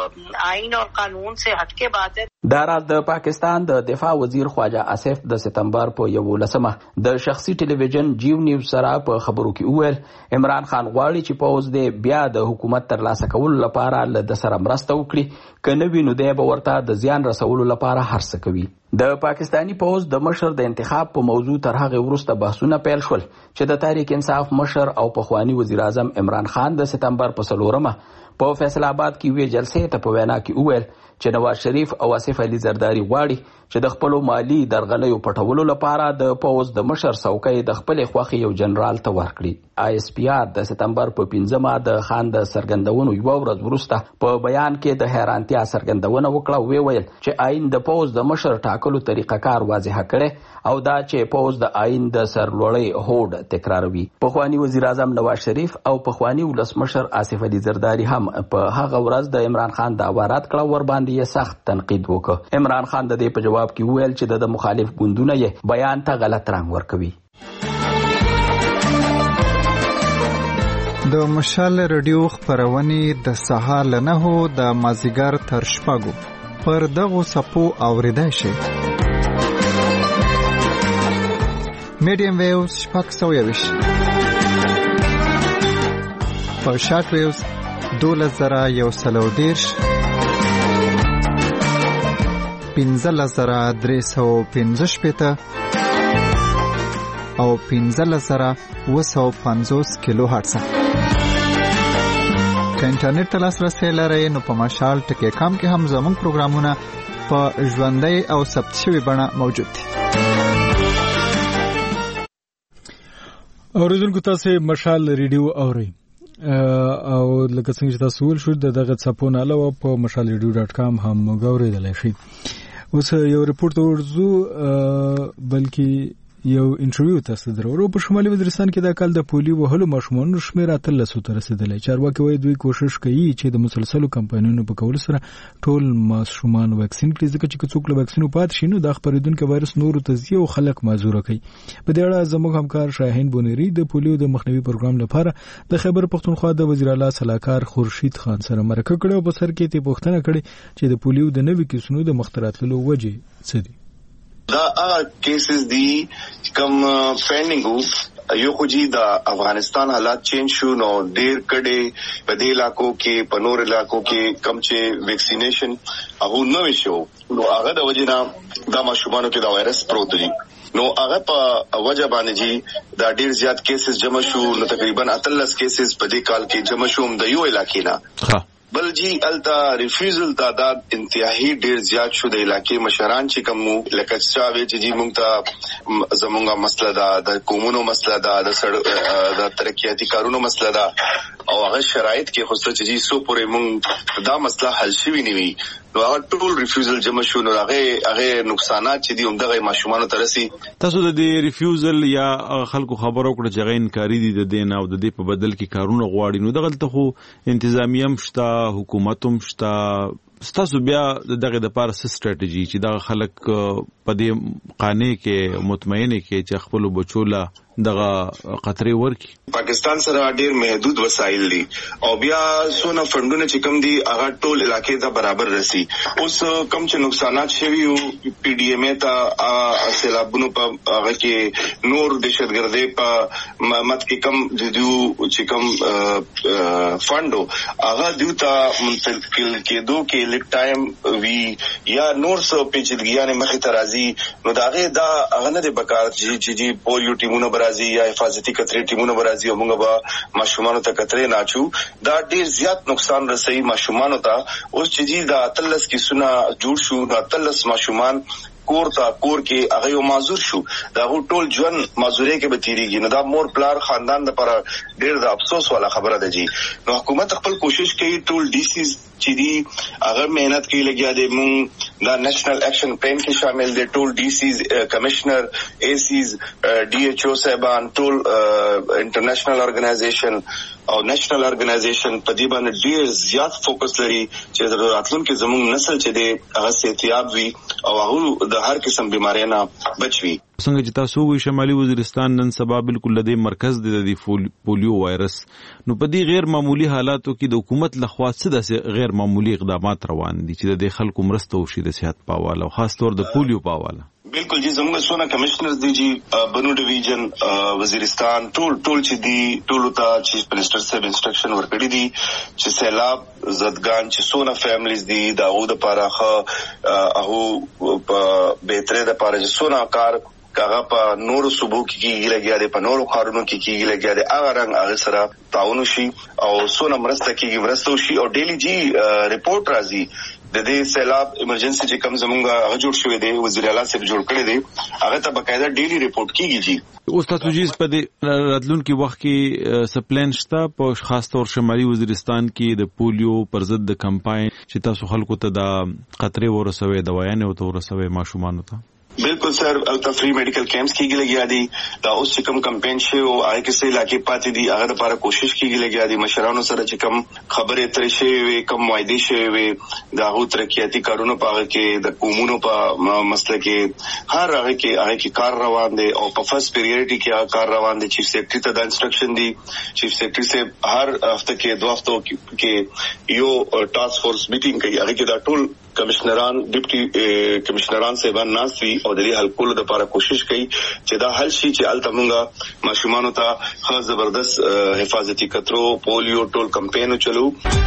U: آئین اور قانون سے ہٹ کے بات ہے.
R: دا راز د پاکستان د دفاع وزیر خواجه آصف د سپتمبر په 11مه د شخصي ټلویزیون جیو نیوز سره په خبرو کې وویل عمران خان غواړي چې پوز د بیا د حکومت ترلاسه کولو لپاره له د سره مرسته وکړي، که نه وي نو دی به ورته د زیان رسولو لپاره هر څه کوي. د پاکستانی پوز د مشر د انتخاب په موضوع تر هغه وروسته بحثونه پیل شول چې د تحریک انصاف مشر او پخوانی وزیر اعظم عمران خان د سپتمبر په 4مه په فیصل آباد کې وی جلسې ته په وینا کې وویل چې نواز شریف او آصف علي زرداری غواړي چې د خپل مالی درغلیو پټولو لپاره د پوز د مشر څوکۍ د خپل خوخي یو جنرال ته ورکړي. ISPR د سپتمبر په 5مه د خان د سرګندونو یو ورځ وروسته په بیان کې د حیرانتیا سرګندونه وکړه او ویل چې آئین د پوز د مشر ټاکلو طریقه کار واضح کړي او دا چې پوز د آئین د سرلوړی هوډ تکراروي. پخوانی وزیر اعظم نواز شریف او پخوانی ولسمشر آصف علي زرداری هم په هغه ورځ د عمران خان د وارات کړه ور باندې یې سخت تنقید وکړ. عمران خان د دې په جواب کې وویل چې د مخالف ګوندونه یې بیان ته غلط رنګ ورکوي.
B: د مشال رادیو خبرونه د سهار له 9 د مازیګر تر شپږو پر دغو صفو اوریدای شي. میډیم ویوز 620 په شارټ ویوز 2110 15315 او 15750 کیلو هرتز. که انټرنیټ ته لاسرسی لرئ نو په مشال ټکی کام کې هم زموږ پروګرامونه په ژوندۍ او ثبت شوي بڼه موجود دي.
A: اوریدونکو تاسو مشال ریډیو اورئ او لکه څنګه چې تاسو ول شو دغه څپونه علاوه په mashalradio.com هم غوړېدل شي. اوس یو ریپورت ورزو بلکې یو انټرویو تاسو درو په شمالي وزیرستان کې د کال د پولیو وهلو ماشومانو شمېر 13 ته رسیدلی. چارواکي وایي دوی کوشش کوي چې د مسلسلو کمپاینونو په کولو سره ټول ماشومان واکسین کړي، ځکه چې څوک له واکسینو پاتې شي نو د خپرېدونکي وایرس نورو ته ځي او خلک معذوره کوي. په دې اړه زموږ همکار شاهین بونیری د پولیو د مخنیوي پروګرام لپاره د خیبر پښتونخوا د وزیر اعلی صلاحکار خورشید خان سره مرکه کړې او په سر کې یې پوښتنه کړې چې د پولیو د نوي کیسونو د مختراتلو وجې څه دي.
C: دا هغه کیسز دي کم پینډینګ وو. یو خو جی د افغانستان حالات چینج شو نو ډیر کډه په دې علاقو کې په نور علاقو کې کم چې ویکسینیشن هغه نو شو نو هغه د وجنه د ماشومانو کې د وایرس پروت دي نو هغه په وجه باندې جی دا ډیر زیات کیسز جمع شو نو تقریبا 13 کیسز په دې کال کې جمع شو د یو علاقې نه. بل جی التا ریفیوزل تعداد انتهایی ډیر زیات شو د علاقې مشران چې کوم لکه چاوي چې جی مونږ ته زمونږه مسله ده د قومونو مسله ده د ترقیاتي کارونو مسله ده او هغه شرایط کې خو چې جی سو پورې مونږ دا مسله حل شوی نیوي نو هغه ټول ریفیوزل جمع شو نو هغه نقصانات چې دي همدغه ماشومانو ته رسي.
D: تاسو د دې ریفیوزل یا خلکو خبرو کړ چې غین کاری دي د دین او د دې په بدل کې کارونه غواړي نو دغه ته خو انتظامیه مشته حکومتوم شته ستاسو بیا دغه د پاره ستراتیژي چې دا خلک په دې قانې کې مطمئنه کې چې خپل بچولا دغه قطري ورکی.
C: پاکستان سره ډیر محدود وسایل دي او بیا سونه فندونه چې کم دي هغه ټول علاقې ته برابر رسی. اوس کم چې نقصانات شوي او پی ډی ایم ته سیلابونو په هغه کې نور دهشتګردي په مت کې کم دیو چې کم فندو هغه دیو ته منتقل کېدو کې لیک ټایم وی یا نور سو پیچیدګیانه مخې ته راځي نو دا هغه نه د بکار چې پولیو ټیمونو یا حفاظتي کترې ټیمونو برازي او موږ به ماشومانو ته کترې ناچو دا ډیر زیات نقصان رسي ماشومانو ته. اوس چې جی دا 13 کې سونه جوړ شو دا 13 ماشومان کور کې هغه یو معذور شو دا ټول ژوند معذوري کې به تیریږي نو دا مور پلار خاندان لپاره ډیر د افسوس والا خبره ده جی. نو حکومت خپل کوشش کوي ټول ډي سیز چې دي اگر مهنت کوي لګیا دي مونږ دا نېشنل اکشن پلان کې شامل دي ټول ډي سیز کمشنر اي سیز ډي ایچ او صاحبان ټول انټرنیشنل ارګنایزیشن او نېشنل ارګنایزیشن په دې باندې ډیر زیات فوکس لري چې راتلونکي زموږ نسل چې دي هغه صحتياب وي او هغه د هر قسم بیماریانه بچوي.
D: څنګه چې تاسو وی شمالي وزیرستان نن سبا بالکل د مرکز د پولیو وایرس نو په دې غیر معمولی حالاتو کې د حکومت لخوا څه د غیر معمولی اقدامات روان دي چې د خلکو مرسته وشي د صحت په حواله او خاص طور د پولیو په حواله.
C: بالکل جی زموږ سونه کمشنرز دي جی بنو ډیویژن وزیرستان ټول چې دي ټول ته چیف منسٹر صاحب انسټرکشن ورکړي دي چې سیلاب زدگان چې سونه فیملیز دي داغو د پاره هغه په بهتره د پاره چې سونه کار هغه په نورو صوبو کې کیږي لګیا دي په نورو خارونو کې کیږي لګیا دي هغه رنګ هغه سره تعاون شي او سونه مرسته کیږي مرسته شي او ډیلی جی ریپورت راځي د دې سیلاب ایمرجنسي چې کوم زمونږه هغه جوړ شوی دی وزیر اعلی صاحب جوړ کړی دی هغه ته باقاعده ډیلی ریپورت کیږي جی.
D: اوس تاسو جی په دې راتلونکي وخت کې سپلین شته په خاص طور شمالي وزیرستان کې د پولیو پر ضد د کمپاین چې تاسو خلکو ته د قطرې ورسوي دوايانې او ورسوي ماشومانو ته.
C: بالکل سر التا فری میډیکل کیمپس کیږي لګیا دي دا اوس چې کوم کمپاین شي او هغه کې سه علاقې پاتې دي هغه لپاره کوشش کیږي لګیا دي مشرانو سره چې کوم خبرې ترې شي وي کوم معاهده شي وي دا هو ترقیاتي کارونه پاغه کې د قومونو په مسله کې هر هغه کې کار روان دي او په فرست پریورټي کې هغه کار روان دي. چیف سیکرټری ته د انسټرکشن دي چیف سیکرټری سے هر هفته کې 2 هفتو کې یو ټاسک فورس میټینګ کوي هغه کې دا ټول کمشنران ډیپټي کمشنران صاحبان ناسوي او د دې حل کولو لپاره کوشش کوي چې دا حل شي چې التمنګا ماشومانو ته خاص زبردست حفاظتي کترو پولیو ټول کمپاین چلو.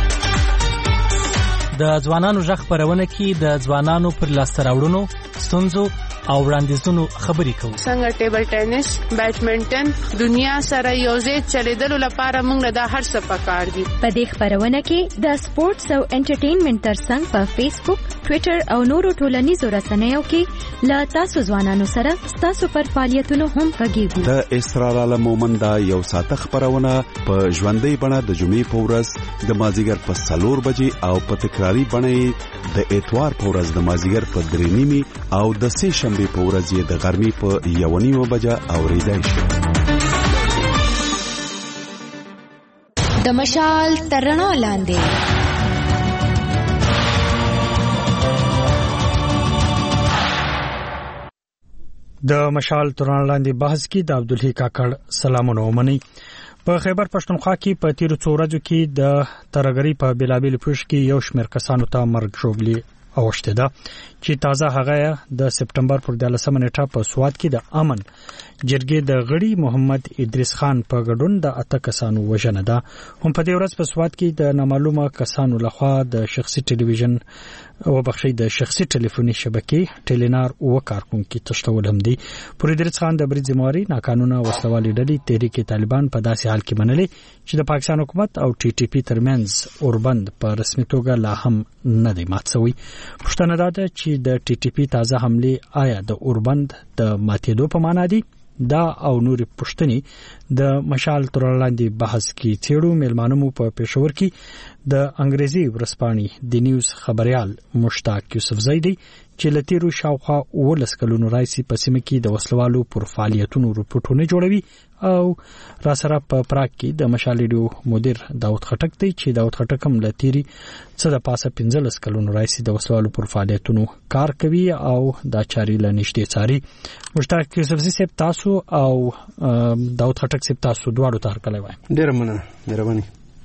W: د ځوانانو ژغ خبرونه کې د ځوانانو پر لاسته راوړنو ستونزو او وړاندیزونو خبرې کوو.
X: څنګه ټیبل ټینس بیډمنټن دنیا سره یوځای چلیدلو لپاره موږ د هر څه پکار دي.
E: په دې خبرونه کې د سپورتس او انټرټینمنټ ترڅنګ په فیسبوک ټوئیټر او نورو ټولنیزو رسنیو کې لا تاسو ځوانانو سره تاسو پر فعالیتونو هم غږیږو.
Y: د اسرار عالم مومن دا یو ساعته خبرونه په ژوندۍ بڼه د جمعې په ورځ د مازیګر په 4 بجې او په تکراری بڼه د اتوار په ورځ د مازیګر په 3:30 او د سه شنبه په ورځ یې د غرمې په 1:30 بجه اوریدای شي.
F: د مشال ترڼا لاندې
G: د مشال ترڼا لاندې بحث کې د عبدالحی کاکړ سلامونه ومني. په خیبر پښتونخوا کې په تیر څو ورځو کې د ترګری په بلابل پوش کې یو شمېر کسانو ته مرګ ژوبلي اوشته ده چې تازه هغه د سپټمبر پر 13 نیټه په سواد کې د امن جرګې د غړي محمد ادریس خان په ګډون د اته کسانو وژنه ده. هم په دې ورځ په سواد کې د نامعلومه کسانو لخوا د شخصي ټلویزیون او بخښي د شخصي ټلیفوني شبکې ټیلینار او کارکونکو تشتول هم دي. پر ادریس خان د برید ذمہواری ناقانونه وسلوالي ډلې تحریک طالبان په داسې حال کې منلې چې د پاکستان حکومت او ټي ټي پی ترمنځ اوربند په رسمي توګه لا هم نه دی مات شوی. پښتنه ده چې د ټي ټي پی تازه حمله آیا د اوربند د ماتېدو په معنا دي؟ دا او نورې پښتني د مشال ترلاندې بحث کې تیړو ملمانمو په پېښور کې د انګريزي ورسپاني د نیوز خبريال مشتاق یوسف زیدی چې لتیرو شاوخوا 19 کلونو راځي په سیمه کې د وسلوالو پر فعالیتونو رپورټونه جوړوي او را سره په پراګ کې د مشال ریډیو مدیر داوود خټک دی چې داوود خټک هم لتیری څه د پاسه 15 کلونو راځي د وسلوالو پر فعالیتونو کار کوي او دا چاري لنیشته چاري. مشتاق یوسف زیدی تاسو او داوود خټک سپ تاسو دواړو ته هرکلی وایم.
H: ډیر مننه مهرباني.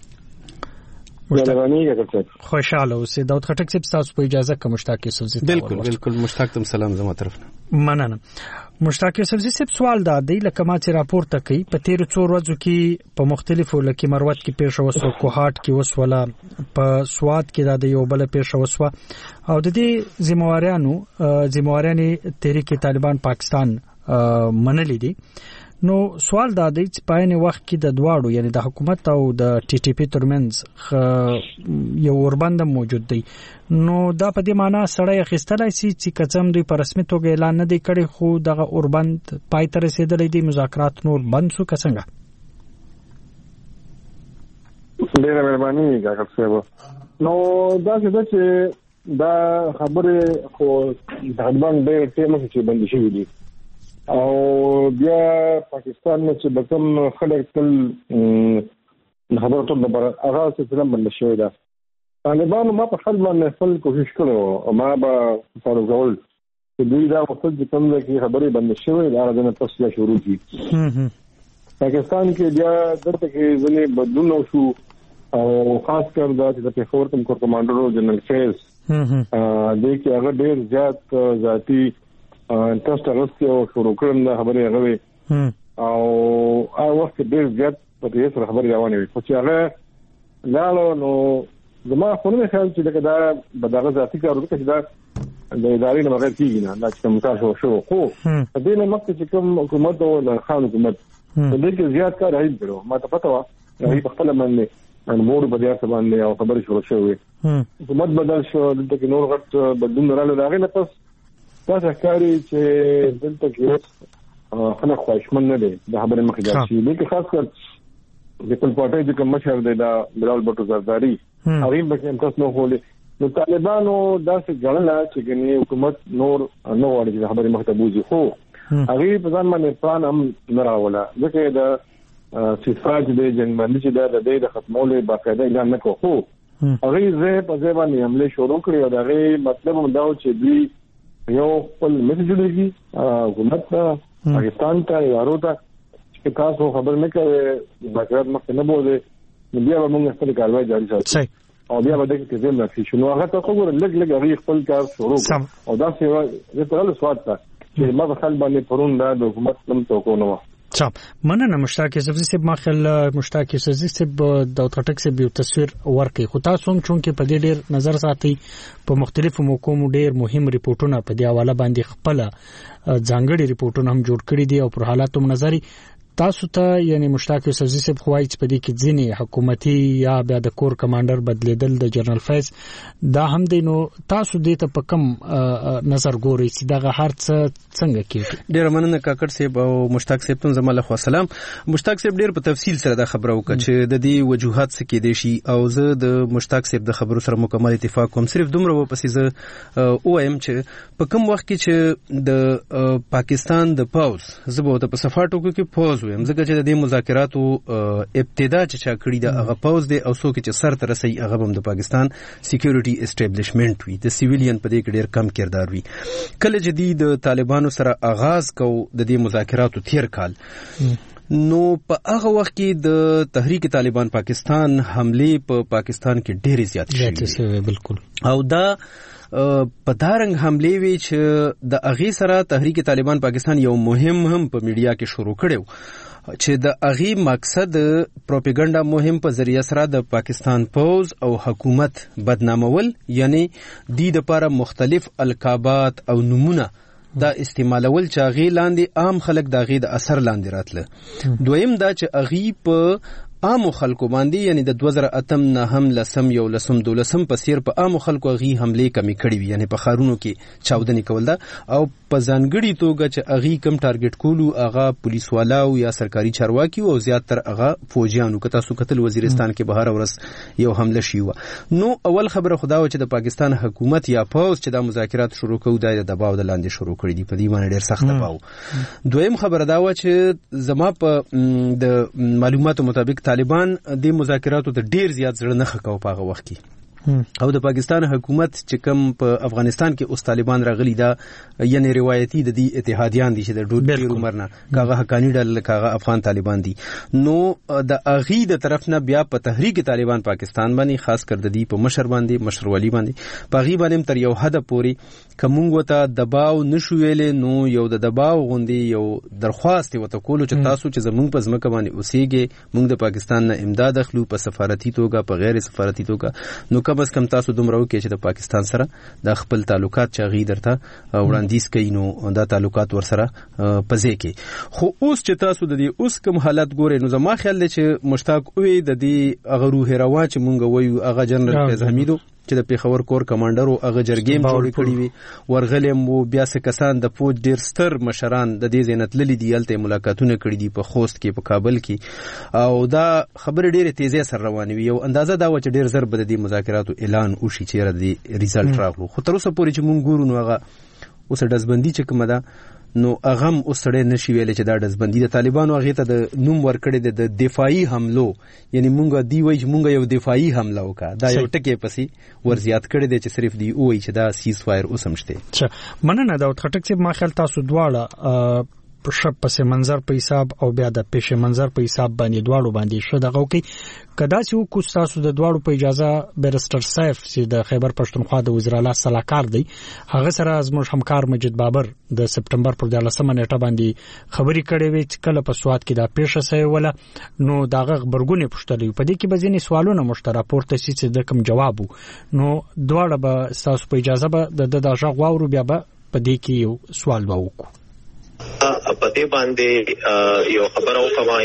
G: خوشاله اوسئ. داوود خټک سپ تاسو په اجازه که مشتاق یوسف زیدی
H: بالکل مشتاق تم سلام زما طرف نه.
G: مننه. مشتاق یوسف زیدی سپ سوال دا دی لکه ما چې راپورته کوي په تیر څو ورځو کې په مختلفو لکه مروت کې پیښه وسو کوهاټ کې وسوله په سواد کې د یو بل پیښه وسو او د دې ذمہوارانو تحریک طالبان پاکستان منلې دي. نو سوال دا دی چې په عین وخت کې د دواړو یعنی د حکومت او د ټي ټي پی ترمنځ یو اوربند موجود دی. نو دا په دې معنی سړی اخیستلای شي چې کڅم دوی په رسمي توګه اعلان نه دی کړی خو دغه اوربند پای ته رسیدلی دی مذاکرات نور بند شو څنګه؟
I: ډیره مهرباني کاکړ صاحب. نو دا چې دا خبره خو طالبان ډېر ټیم کې بند شي دي او بیا پاکستان نو چې بکم خلک تل خبرو ته هغه څه بند شوی ده. طالبان ما په خپل باندې خپل کوشش کړو او ما به فارغ کول چې دوی دا وخت چې کوم ځای خبرې بند شوی دا د تفصیل شروع کی. پاکستان کې بیا دلته کې ځنې بدلون شو او خاص کر دا چې د پیښور کوم کمانډر جنرال فیض دې کې هغه ډېر زیات ذاتی انټرست راغلی او شروع کړم دا خبرې هغه او هغه وخت ډېر زیات په دې سره خبرې روانې وي. خو چې هغه لاړو نو زما خو نه خیال چې دا بدغه ذاتی کار وکړي چې دا د ادارې نه بغیر کېږي نه دا چې کوم کار شو خو په دې نه مخکې چې کوم حکومت او خان حکومت دې کې زیات کار راځي کړو ما ته پته و هغه په خپل باندې انمور په دې څه باندې او خبرې شروع شوې حکومت بدل شو دلته کې نور غټ بدلون راغلی دا غي نه پس دا ښکاري چې دلته کې خلک خوښمن نه دي د خبرې مخې ځي چې خاص کر د خپل پارټي چې کوم مشر دی دا بلال بټو زرداری هغه به هم تاسو نو هولې نو طالبانو دا څه ګڼل چې ګنې حکومت نور نو وړي د خبرې مخې ته بوزي خو هغه په ځان باندې پلان هم نه راولا ځکه دا صفات د جنګمنۍ چې د ختمولو باقاعده اعلان نه کوو هغه زه په ځواني حمله شروع کړې او دا مطلب هم دا چې دوی یو خپل میسج لګي حکومت پاکستان ته یارو ته چې تاسو خبر نه کوي باقاعده مخ نه بوله بیا به موږ خپل کاروای جاری ساتو او بیا به د کې ځم نه شي نو هغه ته خبر لګ هغه خپل کار شروع او دا څه زه ته له سواد ته چې ما په خپل باندې پرون دا د حکومت نم توکو نو
G: صاحب مننه مشتاق یوسف صاحب ماخل مشتاق یوسف صاحب د خټک صاحب یو تصویر ورکړي خو تاسو هم چونکه په دې ډیر نظر ساتي په مختلفو موقعو ډیر مهم ریپورتونه په دې حواله باندې خپل ځانګړي ریپورتونه هم جوړ کړي دي او پر حالاتو نظری تاسو ته یعنی مشتاق یوسفزي صاحب خوایي چې په دې کې ځینې حکومتي یا بیا د کور کمانډر بدلیدل د جنرال فیض دا هم دی، نو تاسو دې ته په کوم نظر ګورئ چې دغه هر څه څنګه کېږي؟
H: ډیر مننه کاکړ صاحب او مشتاق صاحب ته زما له خوا سلام. مشتاق صاحب ډیر په تفصیل سره دا خبره وکړه چې د دې وجوهات څه کې دي شي او زه د مشتاق صاحب د خبرو سره مکمل اتفاق کوم. صرف دومره و پسې زه وایم چې په کوم وخت کې چې د پاکستان د پاوز زبو ته په صفاتو کې پاوز ویم ځکه چې د دې مذاکراتو ابتدا چې چا کړی دا هغه پاوز دی او څوک چې سر ته رسي هغه هم د پاکستان سکیورټي اسټابلیشمنت وي، د سیویلین په دې کې ډیر کم کردار وي. کله چې د طالبانو سره آغاز کو د دې مذاکراتو تیر کال نو په هغه وخت کې د تحریک طالبان پاکستان حمله په پاکستان کې ډېر زیات شوې بالکل، او دا په دارنګ حمله وی چې د اغي سره تحریک طالبان پاکستان یو مهم هم په میډیا کې شروع کړو چې د اغي مقصد پروپاګاندا مهم په ذریعہ سره د پاکستان پوز او حکومت بدنامول، یعنی د لپاره مختلف القابات او نمونه دا استعمالول چې اغي لاندې عام خلک دا غي د اثر لاندې راتله. دویم دا چې اغي په عام خلکو باندې یعنی د 2008 نه هم لسم یو لسم دولسم په سیر په عام خلکو اغي حمله کمی کړی وي، یعنی په خارونو کې چاودنی کول دا، او په ځانګړي توګه چې اغي کم ټارګټ کولو هغه پولیس والا او یا سرکاري چارواکي او زیات تر هغه فوجیانو کته سو قتل وزیرستان کې بهر ورس یو حمله شي و. نو اول خبره خدا و چې د پاکستان حکومت یا پوز چې د مذاکرات شروع کوي د دباو د لاندې شروع کړی دی، په دې باندې ډیر سخت دباو. دویم خبره دا و چې زما په د معلوماتو مطابق طالبان د مذاکراتو ته ډیر زیات زړه نه خکاو په هغه وخت کې، او د پاکستان حکومت چې کوم په افغانستان کې اوس طالبان راغلي دا یعنی روایتي د دې اتحادیان دي چې د ډېر عمر نه کاغه حقانی ډل کاغه افغان طالبان دي. نو د اغي د طرف نه بیا په تحریک طالبان پاکستان باندې خاص کر د دې په مشر باندې مشروالی باندې په غي باندې تر یو حد پورې کومنګ وته دباو نشو ویلې، نو یو د دباو غوندي یو درخواست وته کولو چې تاسو چې زمونږ په ځمکه باندې اوسېږي، موږ د پاکستان نه امداد اخلو په سفارتي توګه په غیر سفارتي توګه، نو بس کم تاسو دومره وکړئ چې د پاکستان سره د خپل تعلقات چې غي درته وړاندیز کوي نو دا تعلقات ورسره پځې کې. خو اوس چې تاسو د دې اوس کوم حالت ګورئ نو زما خیال دی چې مشتاق وي د دې هغه روح روا چې مونږ وایو هغه جنرال فیض حمیدو چې د پیښور کور کمانډر او هغه جرګې جوړ کړی وي ورغلم وو بیا څه کسان د فوج ډیر ستر مشران د دې زینت للی دی الته ملاقاتونه کړی دي په خوست کې په کابل کې، او دا خبر ډیره تیزی سره روانه وي. یو اندازه دا و چې ډیر زر بد دي مذاکراتو اعلان وشي چې را دي ریزلټ راغلو، خو تر اوسه پورې چې مونږ ګورو نو هغه اوس دزبندي چې کومه ده نو اغم اوس سره نشي ویل چې دا دزبندي د طالبانو هغه ته د نوم ورکړي د دفاعي حملو، یعنی مونږ دی وای چې مونږ یو دفاعي حمله وکړه، دا یو ټکی پسې ور زیات کړي دي چې صرف دی وای چې دا سیز فایر اوسمشته. مننه دا خټک چې ما خیال تاسو دواړه شپ پس منظر په حساب او بیا د پیش منظر په حساب باندې دواړو باندې شو دغه کوي کدا چې کو تاسو د دواړو په اجازه بیرستر سیف چې د خیبر پښتونخوا د وزیر اعلی صلاحکار دی هغه سره زموږ همکار مجید بابر د سپټمبر پر 13 نیټه باندې خبري کړې وي چې کله په سواد کې دا پیښه سوی ولا نو دغه خبرګونې پښتلې په دې کې به ځینې سوالونه مشترک پورته شي چې د کوم جواب نو دواړه به تاسو په اجازه به د دغه غواړو بیا به په دې کې یو سوال وکړو.
J: په دې باندې یو خبر او کما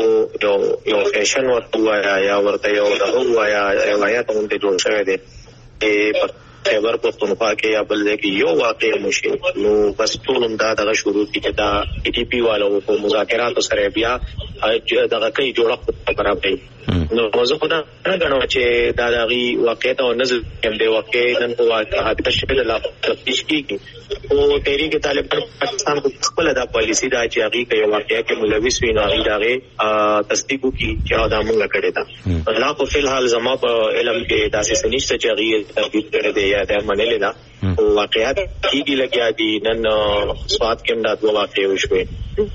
J: یو فیشن ورته یا ورته یو دغه یا روایت هم ته جوړ شوی دی په خیبر پښتونخوا کې یا بل ځای کې یو واقع مشي نو بس ټول دا دغه شروع کی چې دا ای ټی پی والو په مذاکرات سره بیا دغه کوي جوړه برابرې نو موضوع خدا نه غنو چې دا دغه واقعیت او نظر هم دی واقع نن په حادثه شکل لا تفتیش کیږي او تحریک طالبان پاکستان کو خپل دا پالیسی دا چې هغه کوي واقعیا کې ملوث وي نه دغه تصدیق کی چې دا موږ کړی دا لا په فلحال زما په علم کې داسې سنشت چې هغه ترتیب کړی دی دا منلې دا او واقعیت کیږي لګیا دي نن سواد کې دا دوه واقع وشوي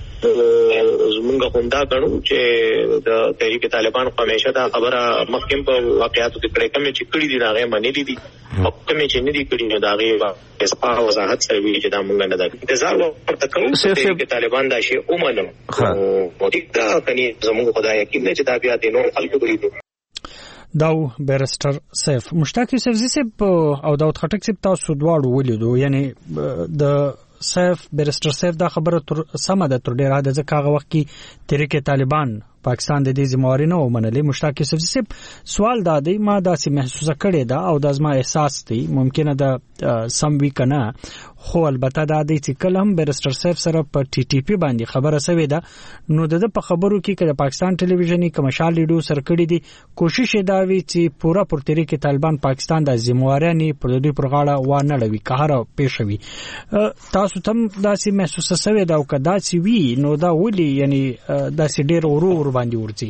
J: زمونږ هم دا غنو چې د تحریک طالبان همیشه دا خبره مخکې په واقعیاتو کې کړې کوم چې کړي دي دا غي منلې دي او کوم چې نه دي کړي نو دا غي اسپاه وضاحت سره وی چې دا مونږ نه دا انتظار ورته کوو چې طالبان دا شی اومنو او دا کني زمونږ خدای یقین نه چې دا بیا د نور خلکو لري
G: داو بیرستر سیف مشتاق یوسفزي صاحب او داود خټک صاحب تاسو دواړو ولیدو یعنی د سیف بیرستر سیف دا خبره تر سم ده تر ډیره د ځکه هغه وخت کې تحریک طالبان پاکستان د دې ذمہواری نه ومنلې. مشتاق یوسفزي صاحب سوال دا دی ما داسې محسوسه کړې ده او د ازما احساس دی ممکنه ده سم وی کنه خو البته دا دی چې کله هم بیرستر سیف سره په ټي ټي پی باندې خبره سوي ده نو د په خبرو کې کله پاکستان ټلویزیونی کمشال لیډو سره کړی دي کوشش دا وی چې پورا پر تحریک طالبان پاکستان د ذمہواری نه پر دوی پر غاړه و نه لوي قهر پېښوي. تاسو تم داسې محسوسه سوي ده او کدا چې وی نو دا ولي یعنی داسې ډېر ورو باندې ورځي.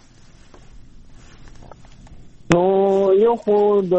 I: نو یو خو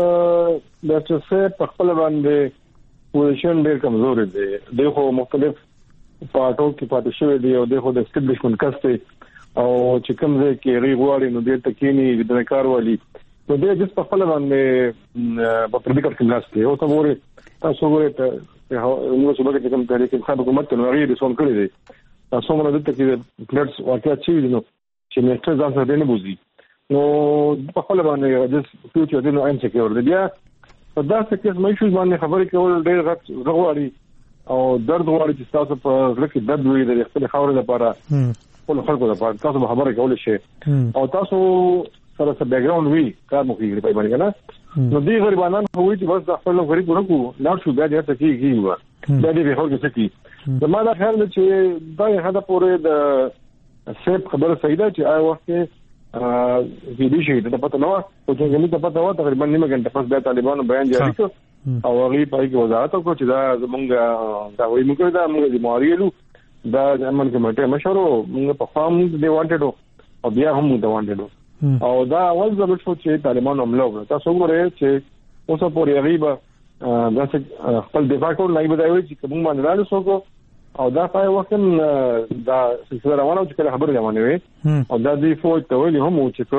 I: د څه په خپل باندې پوزیشن ډېر کمزور دی. دغه مختلف پارټو کې پاتې شوی دی او دغه د اسټابلیشمنت کسته او چې کوم ځای کې ریغواړي نو دې تکینی د کاروالي نو دې جس په خپل باندې په پریکټ کې ناشته او تاسو ګورئ ته نو څه به کوم تاریخ کې حکومت نو غیر رسول کړی دی. تاسو موږ د تکې پلیټس واقعا چې نو چې میسټر ځان سره نه بوزي نو په خپل باندې د فیوچر د نو ان سکیور دی. بیا په داسې کې مې شو باندې خبرې کول ډېر غوړي او درد غوړي چې تاسو په لکه درد وي د خپل خاور لپاره خپل خلکو لپاره تاسو خبرې کول شي او تاسو سره څه بیک ګراوند وي کار مو کیږي په باندې نه نو دې غریبانو خو وي چې بس د خپل غریب ورکو لا شو بیا دې ته کیږي دا دې به هوګه سکی زما دا خیال چې دا هدا پورې د سیب خبره صحیح ده چې آی وخت ویډیو شي د پته نو او چې موږ ته پته و تقریبا نیمه غنټه پس د طالبانو بیان جاری کړ او هغه په کې وضاحت وکړه چې دا زمونږ دا وایي موږ دا موږ د ماریلو دا د امن کمیټه مشورو موږ په خام دی وانټډ او بیا هم دا وانټډ او دا اول ځل شو چې طالبانو حمله وکړه. تاسو وګورئ چې اوسه پورې غیبه دا خپل دفاع کول نه بدایوي چې کوم باندې راځو سوکو او دا پای وخت دا څه روانه چې کله خبره روانه وي او دا دی فوج ته ویلي هم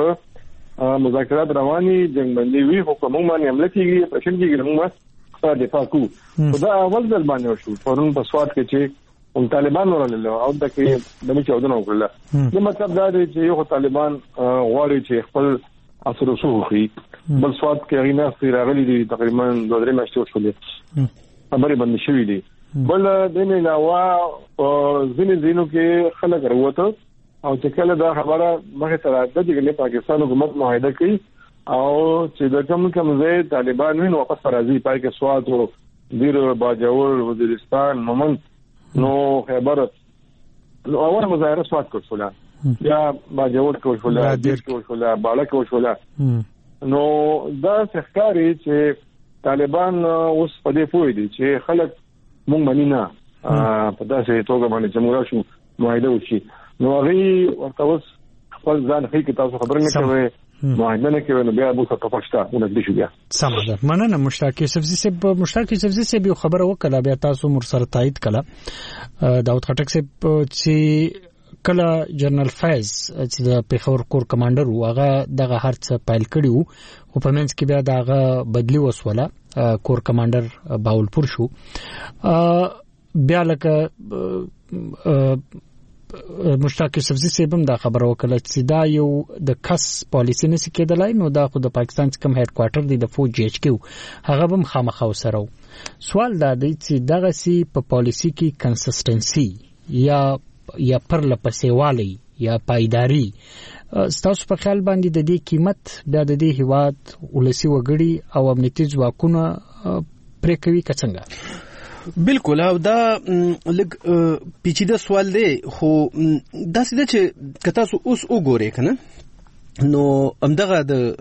I: چې مذاکرات رواني جنگ بندي وي حکومت باندې عمل کیږي پښین کیږي موږ خپل دفاع کوو. دا اول ځل باندې شو پرون په سواد کې چې طالبان ورل او دا کې د میچ اودنه وکړه. نو مطلب دا دی چې یو طالبان غواړي چې خپل اثر وسوخي بل سواد کې غینا سره راغلي دي تقریبا 2-3 میاشتې شولې خبرې باندې شوې دي. بل د نه علاوه ځینې ځینو کې خلک وروته او چې کله دا خبره مخه تر راځي چې پاکستان حکومت معاهده کوي او چې د کوم ځای طالبان وین واپس راځي پای کې سواد او دیر باجوړ وزیرستان مومن نو خیبر نو اول مظاهره سواد کوله یا باجوړ کوله دیر کوله بالا کوله نو دا ښکاری چې طالبان اوس په دې پوي دي چې خلک مونږ باندې نه په داسې توګه باندې جمهوریت شو معاهده وشي نو هغه ورته اوس خپل ځان خې کې تاسو خبر نه کوي معاهده نه کوي نو بیا به څه پښتا ونګ شي بیا
G: سم ده. مننه مشتاق یوسفزي صاحب یو خبره وکړه بیا تاسو مر سره تایید کړه داود خټک صاحب چې کله جنرال فیض چې د پیښور کور کمانډر و هغه دغه هرڅ پایل کړیو خو په منځ کې بیا دغه بدلی وسوله کور کمانډر باولپور شو. بیا لکه مشتاق یوسفزي صاحب هم دا خبره وکړه چې دا یو د کس پالیسی نشي کېدلای نو دا خو د پاکستان څخه هډ کوارټر دی د فوج جی ایچ کیو هغه هم خامخا وسره. سوال دا دی چې دغه سی په پالیسی کې کنسستنسي یا پر لپسېوالی یا پایداری ستاسو په خیال باندې د دې قیمت بیا د دې هیواد ولسی وګړي او امنیتي ځواکونه پرې کوي څنګه؟
H: بالکل او دا لګ پیچیده سوال دی خو دا سده چې کتا سو اوس وګورئ کنه نو همدغه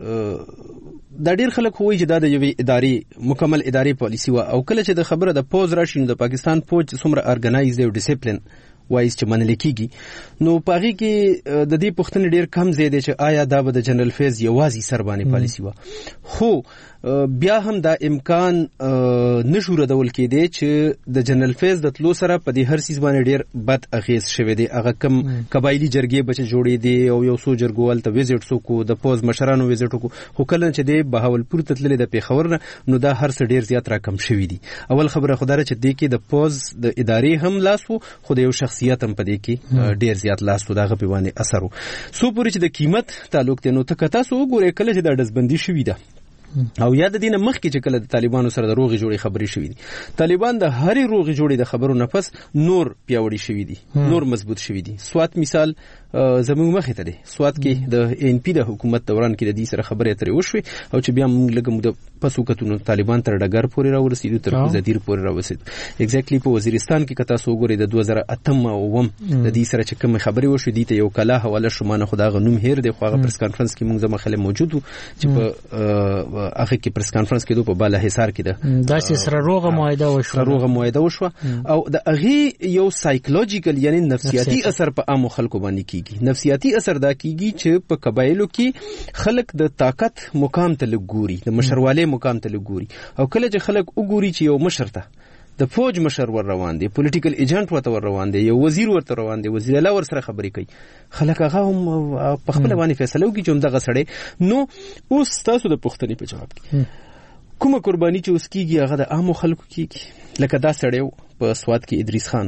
H: د ډیر خلک وایي چې دا د یوې ادارې مکمل ادارې پالیسی و او کله چې د خبره د پوز راشي د پاکستان فوج څومره ارګنایز دی او ډیسپلین وایس چې منل کیږي نو پاغي کې د دې پښتنې ډیر کم زیاده چې آیا دا به د جنرال فیض یوازي سربانی پالیسی و خو بیا هم دا امکان نشو ردول کېدی چې د جنرال فیض د تلو سره په دې هر سیس باندې ډیر بد اغیز شوه دی هغه کم قبایلی جرګې بچ جوړې دي او یو سو جرګوال ته ویزټ سو کو د پوز مشرانو ویزټ کو خو کله چې دی بهاولپور ته تللی د پیښور نو دا هر څه ډیر زیات راکم شوی دی. اول خبره خدای چې دی کې د پوز د ادارې هم لاس وو خو د یو شخصیت هم پدې کې ډیر زیات لاس وو دغه په باندې اثر وو سو پورې چې د قیمت تعلق دی نو ته کتا سو ګورې کله چې د دزبندي شوی ده او یا د دینه مخکې چې کله د طالبانو سره د روغي جوړي خبرې شوې دي طالبان د هرې روغي جوړي د خبرو نفس نور پیاوړي شوې دي نور مضبوط شوې دي سوات مثال زموږ مخې ته دی سوات کې د ان پی د حکومت دوران کې د دې سره خبرې اترې وشوې او چې بیا موږ لږ د پسو کتونو طالبان تر ډګر پورې راورسېدو تر وزیر پورې راورسېدو ایگزیکټلی په وزیرستان کې کتا سو ګوري د 2008 او وم د دې سره چې کوم خبرې وشوې دي ته یو کلا حواله شومانه خدای غنوم هیر دی خو هغه پریس کانفرنس کې موږ زما خلک موجود وو چې په هغه کې پریس کانفرنس کې دوه په بالا حصار کې ده
G: داسې سره روغه معاهده وشوه او د هغه یو سایکولوژیکل یعنی نفسیاتی اثر په عام خلکو باندې کیږي نفسیاتی اثر دا کیږي چې په قبایلو کې خلک د طاقت مقام ته لګوري د مشرواله مقام ته لګوري او کله چې خلک وګوري چې یو مشر ته د فوج مشر ور روان دی پولیټیکل ایجنټ ورته ور روان دی یو وزیر ورته روان دی وزیر اعلی ور سره خبرې کوي خلک هغه هم په خپل باندې فیصله وکړي چې دغه سړی نو اوس تاسو د پوښتنې په جواب کې کومه قرباني چې اوس کیږي هغه د عام خلکو کیږي لکه دا سړی په سواد کې ادریس خان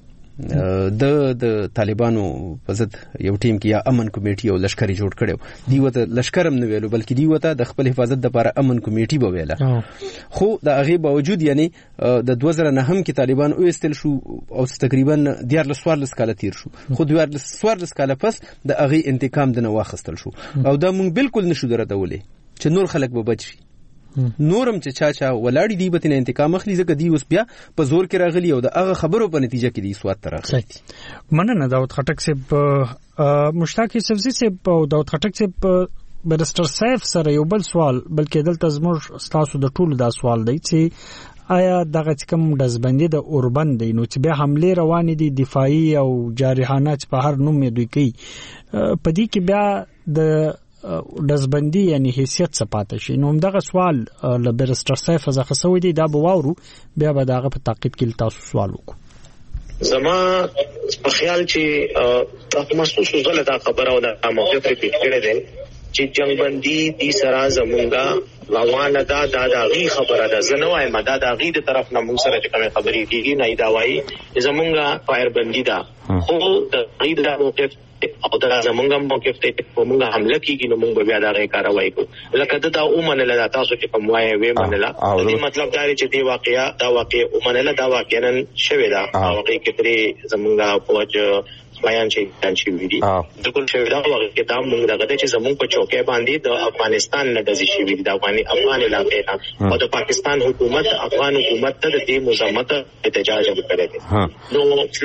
G: د طالبانو په ضد یو ټیم کې یا امن کمیټي او لشکري جوړ کړو دی وته لشکرم نه ویلو بلکې دی وته د خپل حفاظت لپاره امن کمیټي به ویله خو د هغه باوجود یعنی د 2009 کې طالبان او استل شو او تقریبا 14 کال تیر شو خو 14 کال پس د هغه انتقام د نه واخستل شو او دا مونږ بالکل نشو درته چې نور خلک به بچي نورم چې چا ولاړی دی به انتقام اخلي ځکه دی اوس بیا په زور کې راغلی او د هغه خبرو په نتیجه کې دی سواد تر راغلی مننه داود خټک صاحب مشتاق یوسفزي صاحب او داود خټک صاحب برستر سیف سره یو بل سوال بلکې دلته زموږ تاسو د ټولو دا سوال دی چې آیا دغه کوم دزبندي د اوربند دی نو چې به حمله روان دي دفاعي او جارحانه په هر نوم دوی کوي په دې کې بیا د دزبندي یعنی حیثیت صفاته شي نو دغه سوال ل برستر سیف زخه سوي دي دا به واورو بیا به دغه په تعقیب کې تاسو سوال وکړو
J: زما په خیال چې تاسو محسوس غلطه خبره او د موقف ریپیټ کړی دی چې جنگبندي دي سره زمونږه روانه دا غي خبره ده زنوای مدد غي د طرف نه موږ سره چې کوم خبرې کیږي نه دا وایي زمونږه فایر بندي ده خو د غي د موقف او دا زمونږه موقف ته موږ حمله کیږي نو موږ بیا دا غي کاروایی کوو لکه دا اومنه لا تاسو چې کوم وایي وې منله دې مطلب دا چې دی واقعیا دا واقع اومنه دا واقعا شوی دا واقع کتري زمونږه فوج بیان چې تنشي ویدي بالکل شوی دا واقع کې دا موږ دغه چې زمونږ په چوکۍ باندې د افغانستان نه دزي شي ویدي دا افغان علاقې ته او د پاکستان حکومت افغان حکومت ته د دې مزمت احتجاج وکړي نو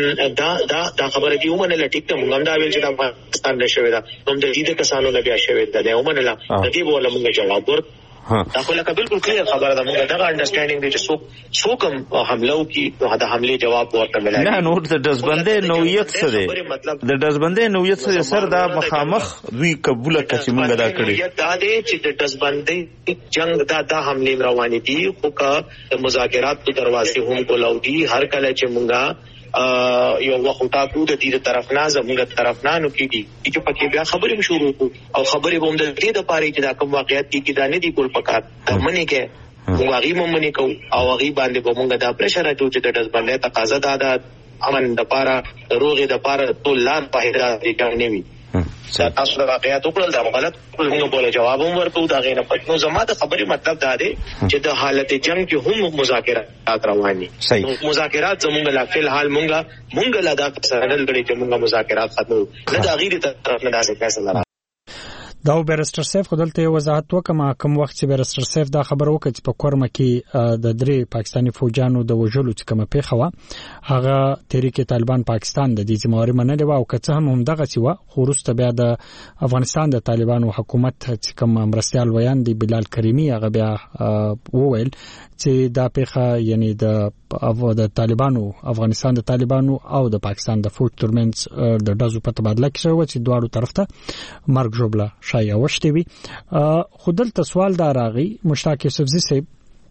J: دا خبره دی ومنه لټیک ته موږ دا ویل چې د افغانستان نشوي دا نو د دې کسانو نه بیا شوی دا ومنه لا د دې بوله موږ جواب ورکړ دا خو لکه بالکل کلیر خبره ده موږ دا انډرستانډینګ دی چې څوک حمله وکي نو دا حمله جواب ورته ملایي
D: نه نو د دزبندې نوعیت څه دی د دزبندې نوعیت څه سر دا مخامخ وی قبول کړي موږ دا کړی
J: دا دی چې د دزبندې جنگ دا حمله روانې دي خو کا مذاکرات په دروازې هم کولاودي هر کله چې موږ یو وخت تاسو د دې طرف نه زموږ طرف نه نو کیږي چې پکې بیا خبرې شروع کو او خبرې هم د دې د پاره چې دا کوم واقعیت کې دا نه دی کول پکات منی کې موږ غي منی کو او غي باندې موږ دا پرشر راځو چې د دزبندې تقاضا دا امن د پاره روغې د پاره ټول لار په هدايه دي کوي تاسو د واقعیت وکړل دا غلط موږ بوله جواب هم ورکو دا غینه پټنو زما د خبرې مطلب دا دی چې د حالت جنگ کې هم مذاکرات رواني مذاکرات زموږ لا فل حال موږ لا دا سره لګړي چې موږ مذاکرات ختمو نه دا غیر طرف نه داسې فیصله
G: دا برستر سیف خدلته وضاحت وکم کوم وخت چې برستر سیف دا خبر وکړ چې په کورمه کې د درې پاکستانی فوجانو د وژلو چې کومه پیښه و هغه تحریک طالبان پاکستان د دې ځموري منلې و او که څه هم دغه سی و خو وروسته بیا د افغانستان د طالبانو حکومت چې کوم مرستيال ویان دی بلال کریمی هغه بیا وویل چې دا پیښه یعنی د طالبانو افغانستان د طالبانو او د پاکستان د فوج ترمنځ د دزو په تبادله کې شو چې دواړو طرف ته مرګ جوړه شایع وشته وي خودلته سوال دا راغی مشتاق یوسفزي صاحب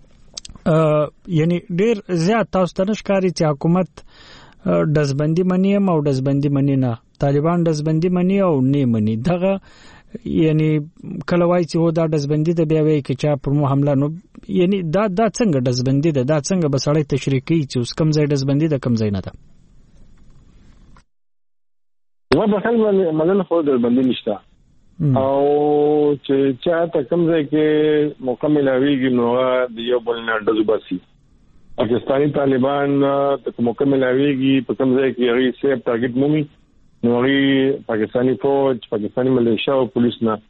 G: یعنی ډیر زیات تاسو ته نشکاري چې حکومت دزبندي منی او دزبندي منی نه طالبان دزبندي منی او نه منی دغه یعنی کله وای چې و دا دزبندي د بیا وای چې پر مو حمله نو یعنی دا څنګه دزبندي ده دا څنګه بسړی تشریح کوي چې اوس کم ځای دزبندي ده کم ځای نه ده
I: و به خل منل خو دزبندي نشته او چې چا ته کوم ځای کې مکمل اویږي نو د یو بل نه ډزباسي پاکستانی طالبان ته مکمل اویږي په کوم ځای کې هغه سیف ټارګټ مومي نو هغه پاکستانی فوج پاکستانی ملیشیا او پولیس نه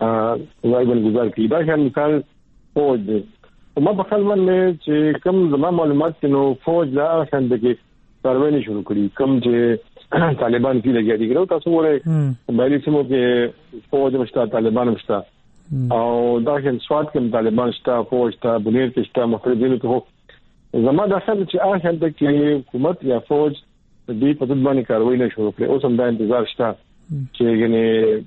I: وایبل گزار کوي دا شان مثال فوج دی ما په خپل باندې چې کوم زما معلومات کې نو فوج لا څنګه کې کاروایی شروع کړي کوم چې طالبان کې لګیا دي ګرو تاسو وره بایلی سمو کې فوج مشتا طالبان مشتا او دا چې سواد کې طالبان شتا فوج تا بنیر کې شتا مخرجین ته زما دا څنګه چې هغه کې حکومت یا فوج دې په دې باندې کاروایی نه شروع کړي اوس هم دا انتظار شتا چې یعنی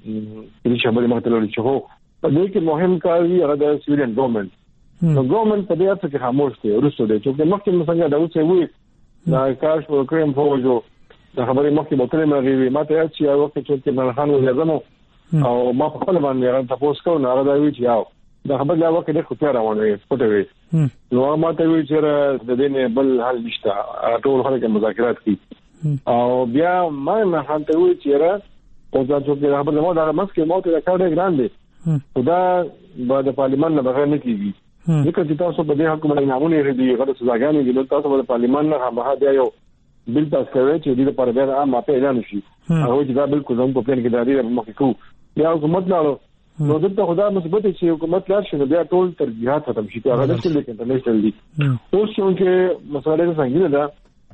I: دې شبکې مختلفه چې هو په دې کې مهم کار دی هغه د سیویلین ګورنمنت نو ګورنمنت په دې اړه کې خاموش دی ورسره دی چې مخکې څنګه دا اوسه وي دا کار شو کړم فوجو دا خبرې مخکې بوتلې مغوي ماته چې یو وخت چې عمران خان وزیرانو او ما په خپل باندې هغه تاسو کو نه هغه وی چې یاو دا خبر دا وخت د خو تر روانه پټه وي نو ماته وی چې د دې بل حل نشته ټول خلک مذاکرات کوي او بیا ما نه هانته وی چې او دا چې خبر زموږ د مسکې موت د کار ډېر ګران دي خدا بعد پارلیمان نه بغیر نه کیږي ځکه چې تاسو په دې حکومت نه مونږ لري دي غوړ سزاګانې دي تاسو په پارلیمان نه هم بیا یو بل تاسو کوي چې دې لپاره بیا عام په اعلان شي هغه چې دا بالکل زموږ په پلان کې داري مخکې کو بیا حکومت لاړو نو دلته خدا مثبت چې حکومت لاړ شي بیا ټول ترجیحات ختم شي هغه د ټول انټرنیشنل دي اوس چې مسله څنګه ده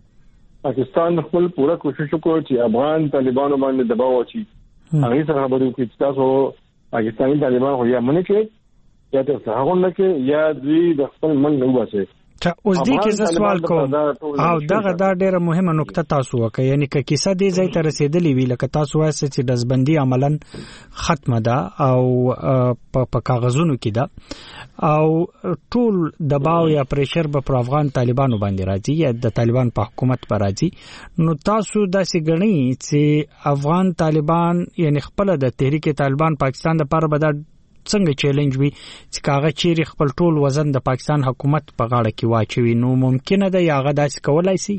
I: پاکستان خپل پورا کوشش وکړي چې افغان طالبانو باندې دباو واچي هغه سره خبرې کوي چې تاسو پاکستاني طالبان خو یا منې کې یا ته هغه نه کې یا دوی د خپل من نه واسه
G: اوس دې کې ز سوال کوم او دغه دا ډیره مهمه نقطه تاسو وکړه یعنی که کیسه دې ځای ته رسیدلې وی لکه تاسو وایي چې دزبندي عملاً ختمه ده او په کاغذونو کې ده او ټول دباو یا پریشر به پر افغان طالبانو باندې راځي یا د طالبان په حکومت پر راځي نو تاسو داسې ګڼئ چې افغان طالبان یعنی خپل د تحریک طالبان پاکستان لپاره به څنګه چیلنج وي چې کاغه چیرې خپل ټول وزن د پاکستان حکومت په غاړه کې واچوي نو ممکنه ده یا هغه داسې کولای شي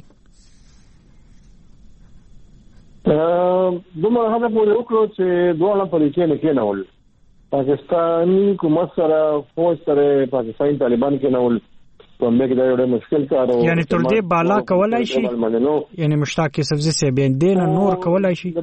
I: دومره هغه پورې وکړو چې دوه په کې نه کېنول پاکستاني حکومت سره فوج سره پاکستاني طالبان کېنول په مګ دا یو مشکل کار
G: یعنی تر دې بالا کولای شي یعنی مشتاق یوسفزي سه بین دین نور کولای شي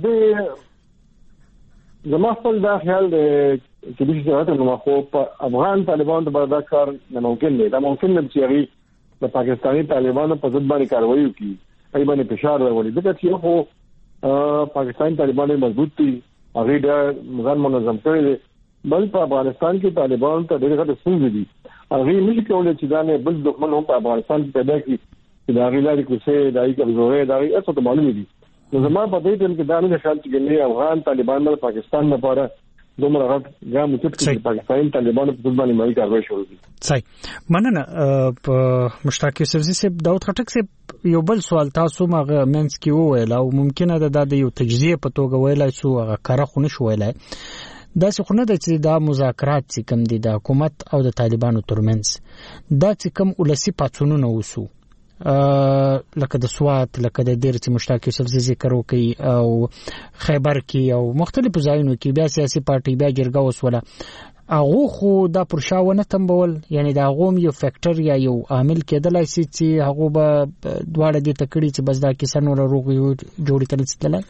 I: زما خپل دا خیال دی چې د شرایطو نو خو افغان طالبان ته دا کار نه ممکن دی دا ممکن نه چې هغه د پاکستاني طالبانو په ضد باندې کاروایی وکړي ای باندې فشار راوړي ځکه چې خو پاکستاني طالبان مضبوط دي هغه دا منظم کړی دی بل په افغانستان کې طالبان ته ډېر غټ ستونزې دي هغه نشي کولای چې دا نه بل دښمن هم په افغانستان کې پیدا کړي چې دا غیلاري کوسه دای کمزورې دا هیڅ څه معلومه دي نو زما په دې ټیم کې دا نه خیال چې افغان طالبان د پاکستان لپاره دومره غټ ګام چې پاکستاني طالبانو په ځبانې مې کاروي شروع دي
G: صحیح مننه په مشتاق یوسفزي صاحب داود خټک صاحب یو بل سوال تاسو مغه منس کې وویل او ممکنه ده د یو تجزیه په توګه ویلای شو هغه کار خو نشو ویلای دا څه خو نه ده چې دا مذاکرات چې کوم دي د حکومت او د طالبانو ترمنځ دا چې کوم ولسی پاتونونه وسو لکه د سوات لکه د دیر چې مشتاق یوسفزي ذکر وکي او خیبر کې او مختلفو ځایونو کې بیا سیاسي پارټي بیا جرګه وسوله هغه خو دا پرشاونه تمبول یعنی دا غوم یو فیکټر یا یو عامل کېدلای شي چې هغه به دواړه دې تکړی چې بس دا کیسه نور روغ جوړی تللی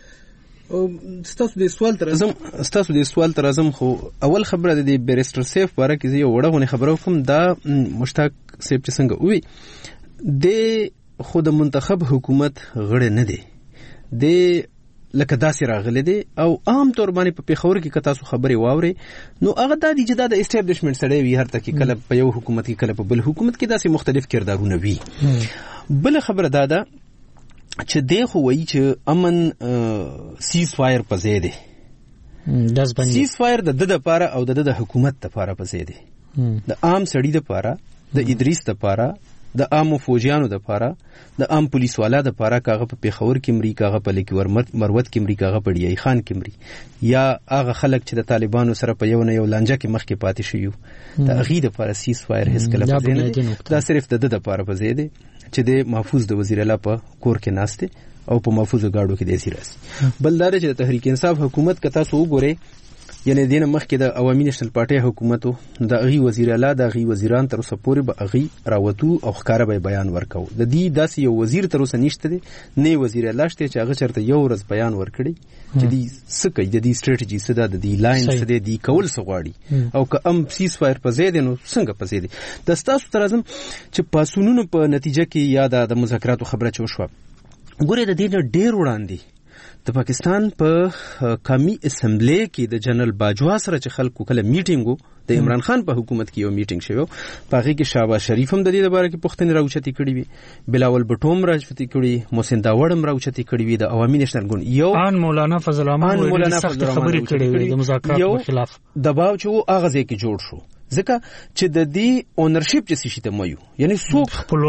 H: ستاسو د سوال تر اعظم خو اول خبره د بیرستر سیف باره کې یو وړه خبره کوم دا مشتاق سیف چې څنګه وی د خود منتخب حکومت غړي نه دي د لکه داسې راغلي دي او عام طور باندې په پیښور کې کتا سو خبري واوري نو هغه د دې د اسټابلیشمنت سره وی هر تکي کله په یو حکومت کې کله په بل حکومت کې داسې مختلف کردارونه وی بل خبره ده چې د خو وی چې امن سیز فایر په زی دي سیز فایر د لپاره او د حکومت لپاره په زی دي د عام سړی لپاره د ادریس لپاره د عام فوجیانو د لپاره د عام پولیس والا د لپاره کاغه په پیښور کې مری کاغه په لیکور مروت کې مری کاغه په ډی خان کې مری یا هغه خلک چې د طالبانو سره په یو نه یو لانجه کې مخ کې پاتې شيو د اغې د لپاره سیس فایر هیڅ کله په دې دا صرف د لپاره په زیاده چې د محفوظ د وزیر اعلی په کور کې ناشته او په محفوظ گاډو کې د سیراس بلدار چې د تحریک انصاف حکومت کتا سو ګوره یعنی دینه مخکې د عوامي نېشنل پارټي حکومتو د اغي وزیر اعلی د اغي وزیران تر اوسه پورې به اغي راوتو او ښکارا به بیان ورکاو. د دې داسې یو وزیر تر اوسه نشته دی، نه وزیر اعلی شته چې هغه چرته یو ورځ بیان ورکړي چې دې څه کوي، د دې سټریټجی څه ده، د دې لاین څه دی، د کول څه غواړي او که ام سیز فایر په ځای دی نو څنګه په ځای دی. د تاسو تر اعظم چې پاسونونو په نتیجه کې یا د مذاکراتو خبره چې وشوه، ګوره د دې نه ډېر وړاندې د پاکستان په قومي اسمبلی کې د جنرال باجوا سره چې خلکو کله میټینګ وو، د عمران خان په حکومت کې یو میټینګ شوی، په هغه کې شهباز شریف هم د دې لپاره کې پښتني راوچتي کړی وي، بلاول بټوم راوچتي کړی، محسن داوړ هم راوچتي کړی وي، د عوامي نېشنل ګوند یو
G: ان مولانا فضل الرحمن سخت خبرې کړې وي د مذاکراتو خلاف.
H: دباو چې و هغه ځای کې جوړ شو ځکه چې د دې اونرشپ چې شي ته مایو، یعنی څوک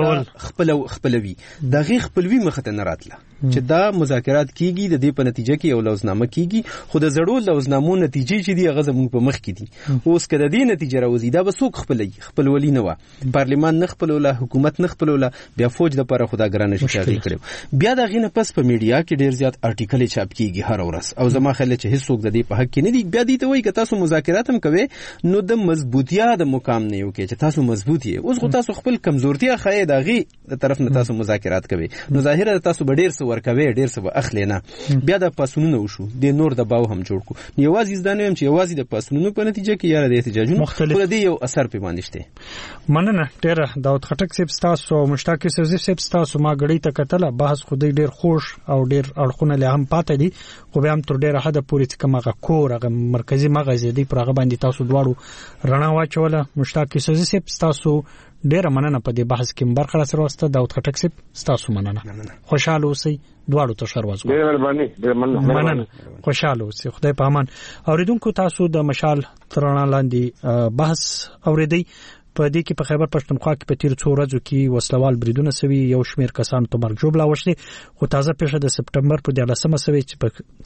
H: خپلوي دغه خپلوي مخه ته نه راتله چې دا مذاکرات کیږي، د دې په نتیجه کې یو لوزنامه کیږي، خو د زړو لوزنامو نتیجې چې دی هغه زموږ په مخ کې دي. اوس کله دې نتیجه راوځي دا به څوک خپلولي نه و، پارلیمان نه خپلوله، حکومت نه خپلوله، بیا فوج د لپاره خدا ګرانه شي کړو. بیا دغه نه پس په میډیا کې ډیر زیات آرټیکل چاپ کیږي هر ورځ، او زما خیال چې هیڅ څوک د دې په حق کې نه دی. بیا دې ته وایي که تاسو مذاکرات هم کوي نو د مضبوطیا د مقام نه یو کې چې تاسو مضبوط یې، اوس خو تاسو خپل کمزورتیا خای دغه طرف نه تاسو مذاکرات کوي، نو ظاهره تاسو به ډیر څه ورکوي، ډیر څه اخلي نه. بیا د پاسونو وشو د نور د باو هم جوړ کو، یوازې ځدانه هم چې یوازې د پاسونو په نتیجه کې یاره د احتجاجونو مختلف یو اثر پیوند شته.
G: مننه ډیره داود خټک صاحب تاسو او مشتاق یوسف صاحب تاسو ما غړي ته کتله، بحث خو ډیر خوش او ډیر اړخونه له هم پاتې دي، خو بیا هم تر ډیره حد پورې چې کومه کور هغه مرکزی مغز دی پر هغه باندې تاسو دواړو رڼا واچوله. مشتاق یوسف صاحب تاسو ډیره مننه په دې بحث کې برخه سره واسطه. داود خټک صاحب تاسو مننه، خوشاله اوسئ، دواړو ته شر وځو. ډیره مننه، خوشاله اوسئ، خدای په امان. اوریدونکو تاسو د مشال ترانه لاندې بحث اوریدئ. په دې کې په خیبر پښتونخوا کې په تیر څو ورځو کې وسلوال بریدونه سوي، یو شمېر کسانو ته مرګ ژوبله وشلې، خو تازه پیښه د سپټمبر په 13مه سوي چې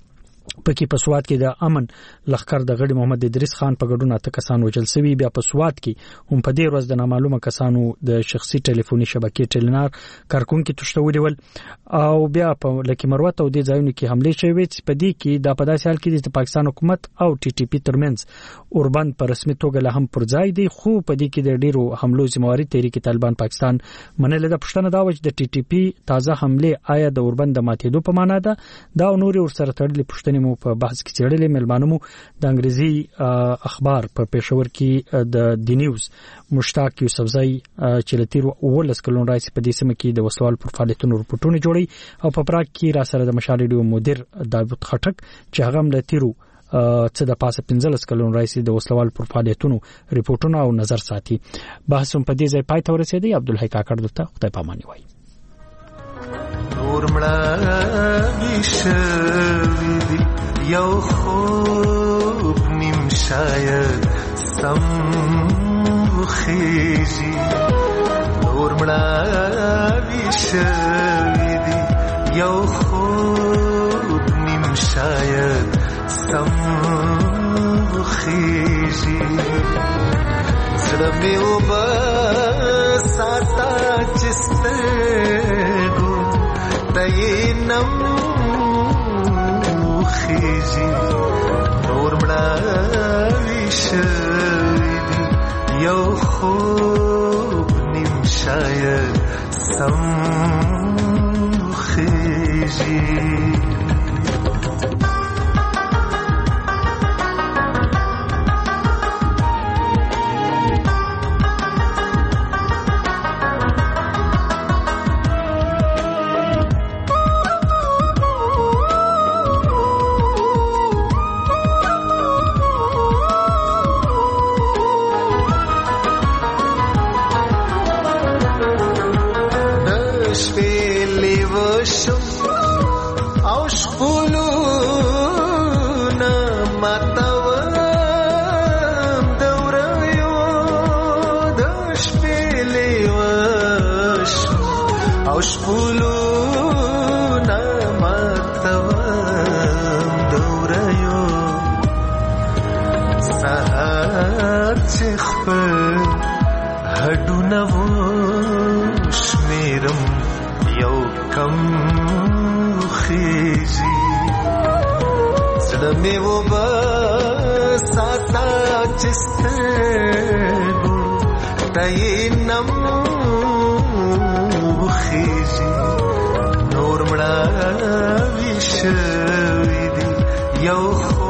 G: پکې په سواد کې د امن لخر د غړي محمد ادریس خان په ګډون اته کسان وژل شوي. بیا په سواد کې هم په دې ورځ د نامعلومه کسانو د شخصي ټلیفوني شبکې ټلنار کارکونکو تشتولې ول، او بیا په لکه مروت او د ځایونو کې حمله شوې چې په دې کې د پداسې حال کې د پاکستان حکومت او ټي ټي پی ترمنځ اوربند په رسمي توګه له هم پر ځای دی، خو په دې کې د ډیرو حملو ذمہواری تحریک طالبان پاکستان منل. د پښتنه دا وجه د ټي ټي پی تازه حمله آیا د اوربند د ماتېدو په معنا ده؟ دا نور ورسره تړلې پښتنې مو په بحث کې چړلې. ملمانو د انګریزي اخبار په پېښور کې د دی نیوز مشتاق یوسفزئی چې لتیر ولس کلون راځي په دې سم کې د وسوال پر فعالیتونو رپورټونه جوړي، او په پراګ کې را سره د مشال ریډیو مدیر داوود خټک چې هغه هم لتیرو څه د پاسه 15 کلون راځي د وسوال پر فعالیتونو رپورټونه او نظر ساتي. بحث په دې ځای پای ته ورسېدی. عبدالحی کاکړ دلته خدای پاماني وایي.
K: نور مړه ویشوي یو خوب نیم شاید سم خیجی، نور مړه ویشوي یو خوب نیم شاید سم خیجی، زړه مې وبساته چې سترګو دینم خیجی، نور مړه ویشوي یو خوب نیم شاید سم خیجی. ساتا چسترګو تاینم وخیږي نور مړه وشوي دی یو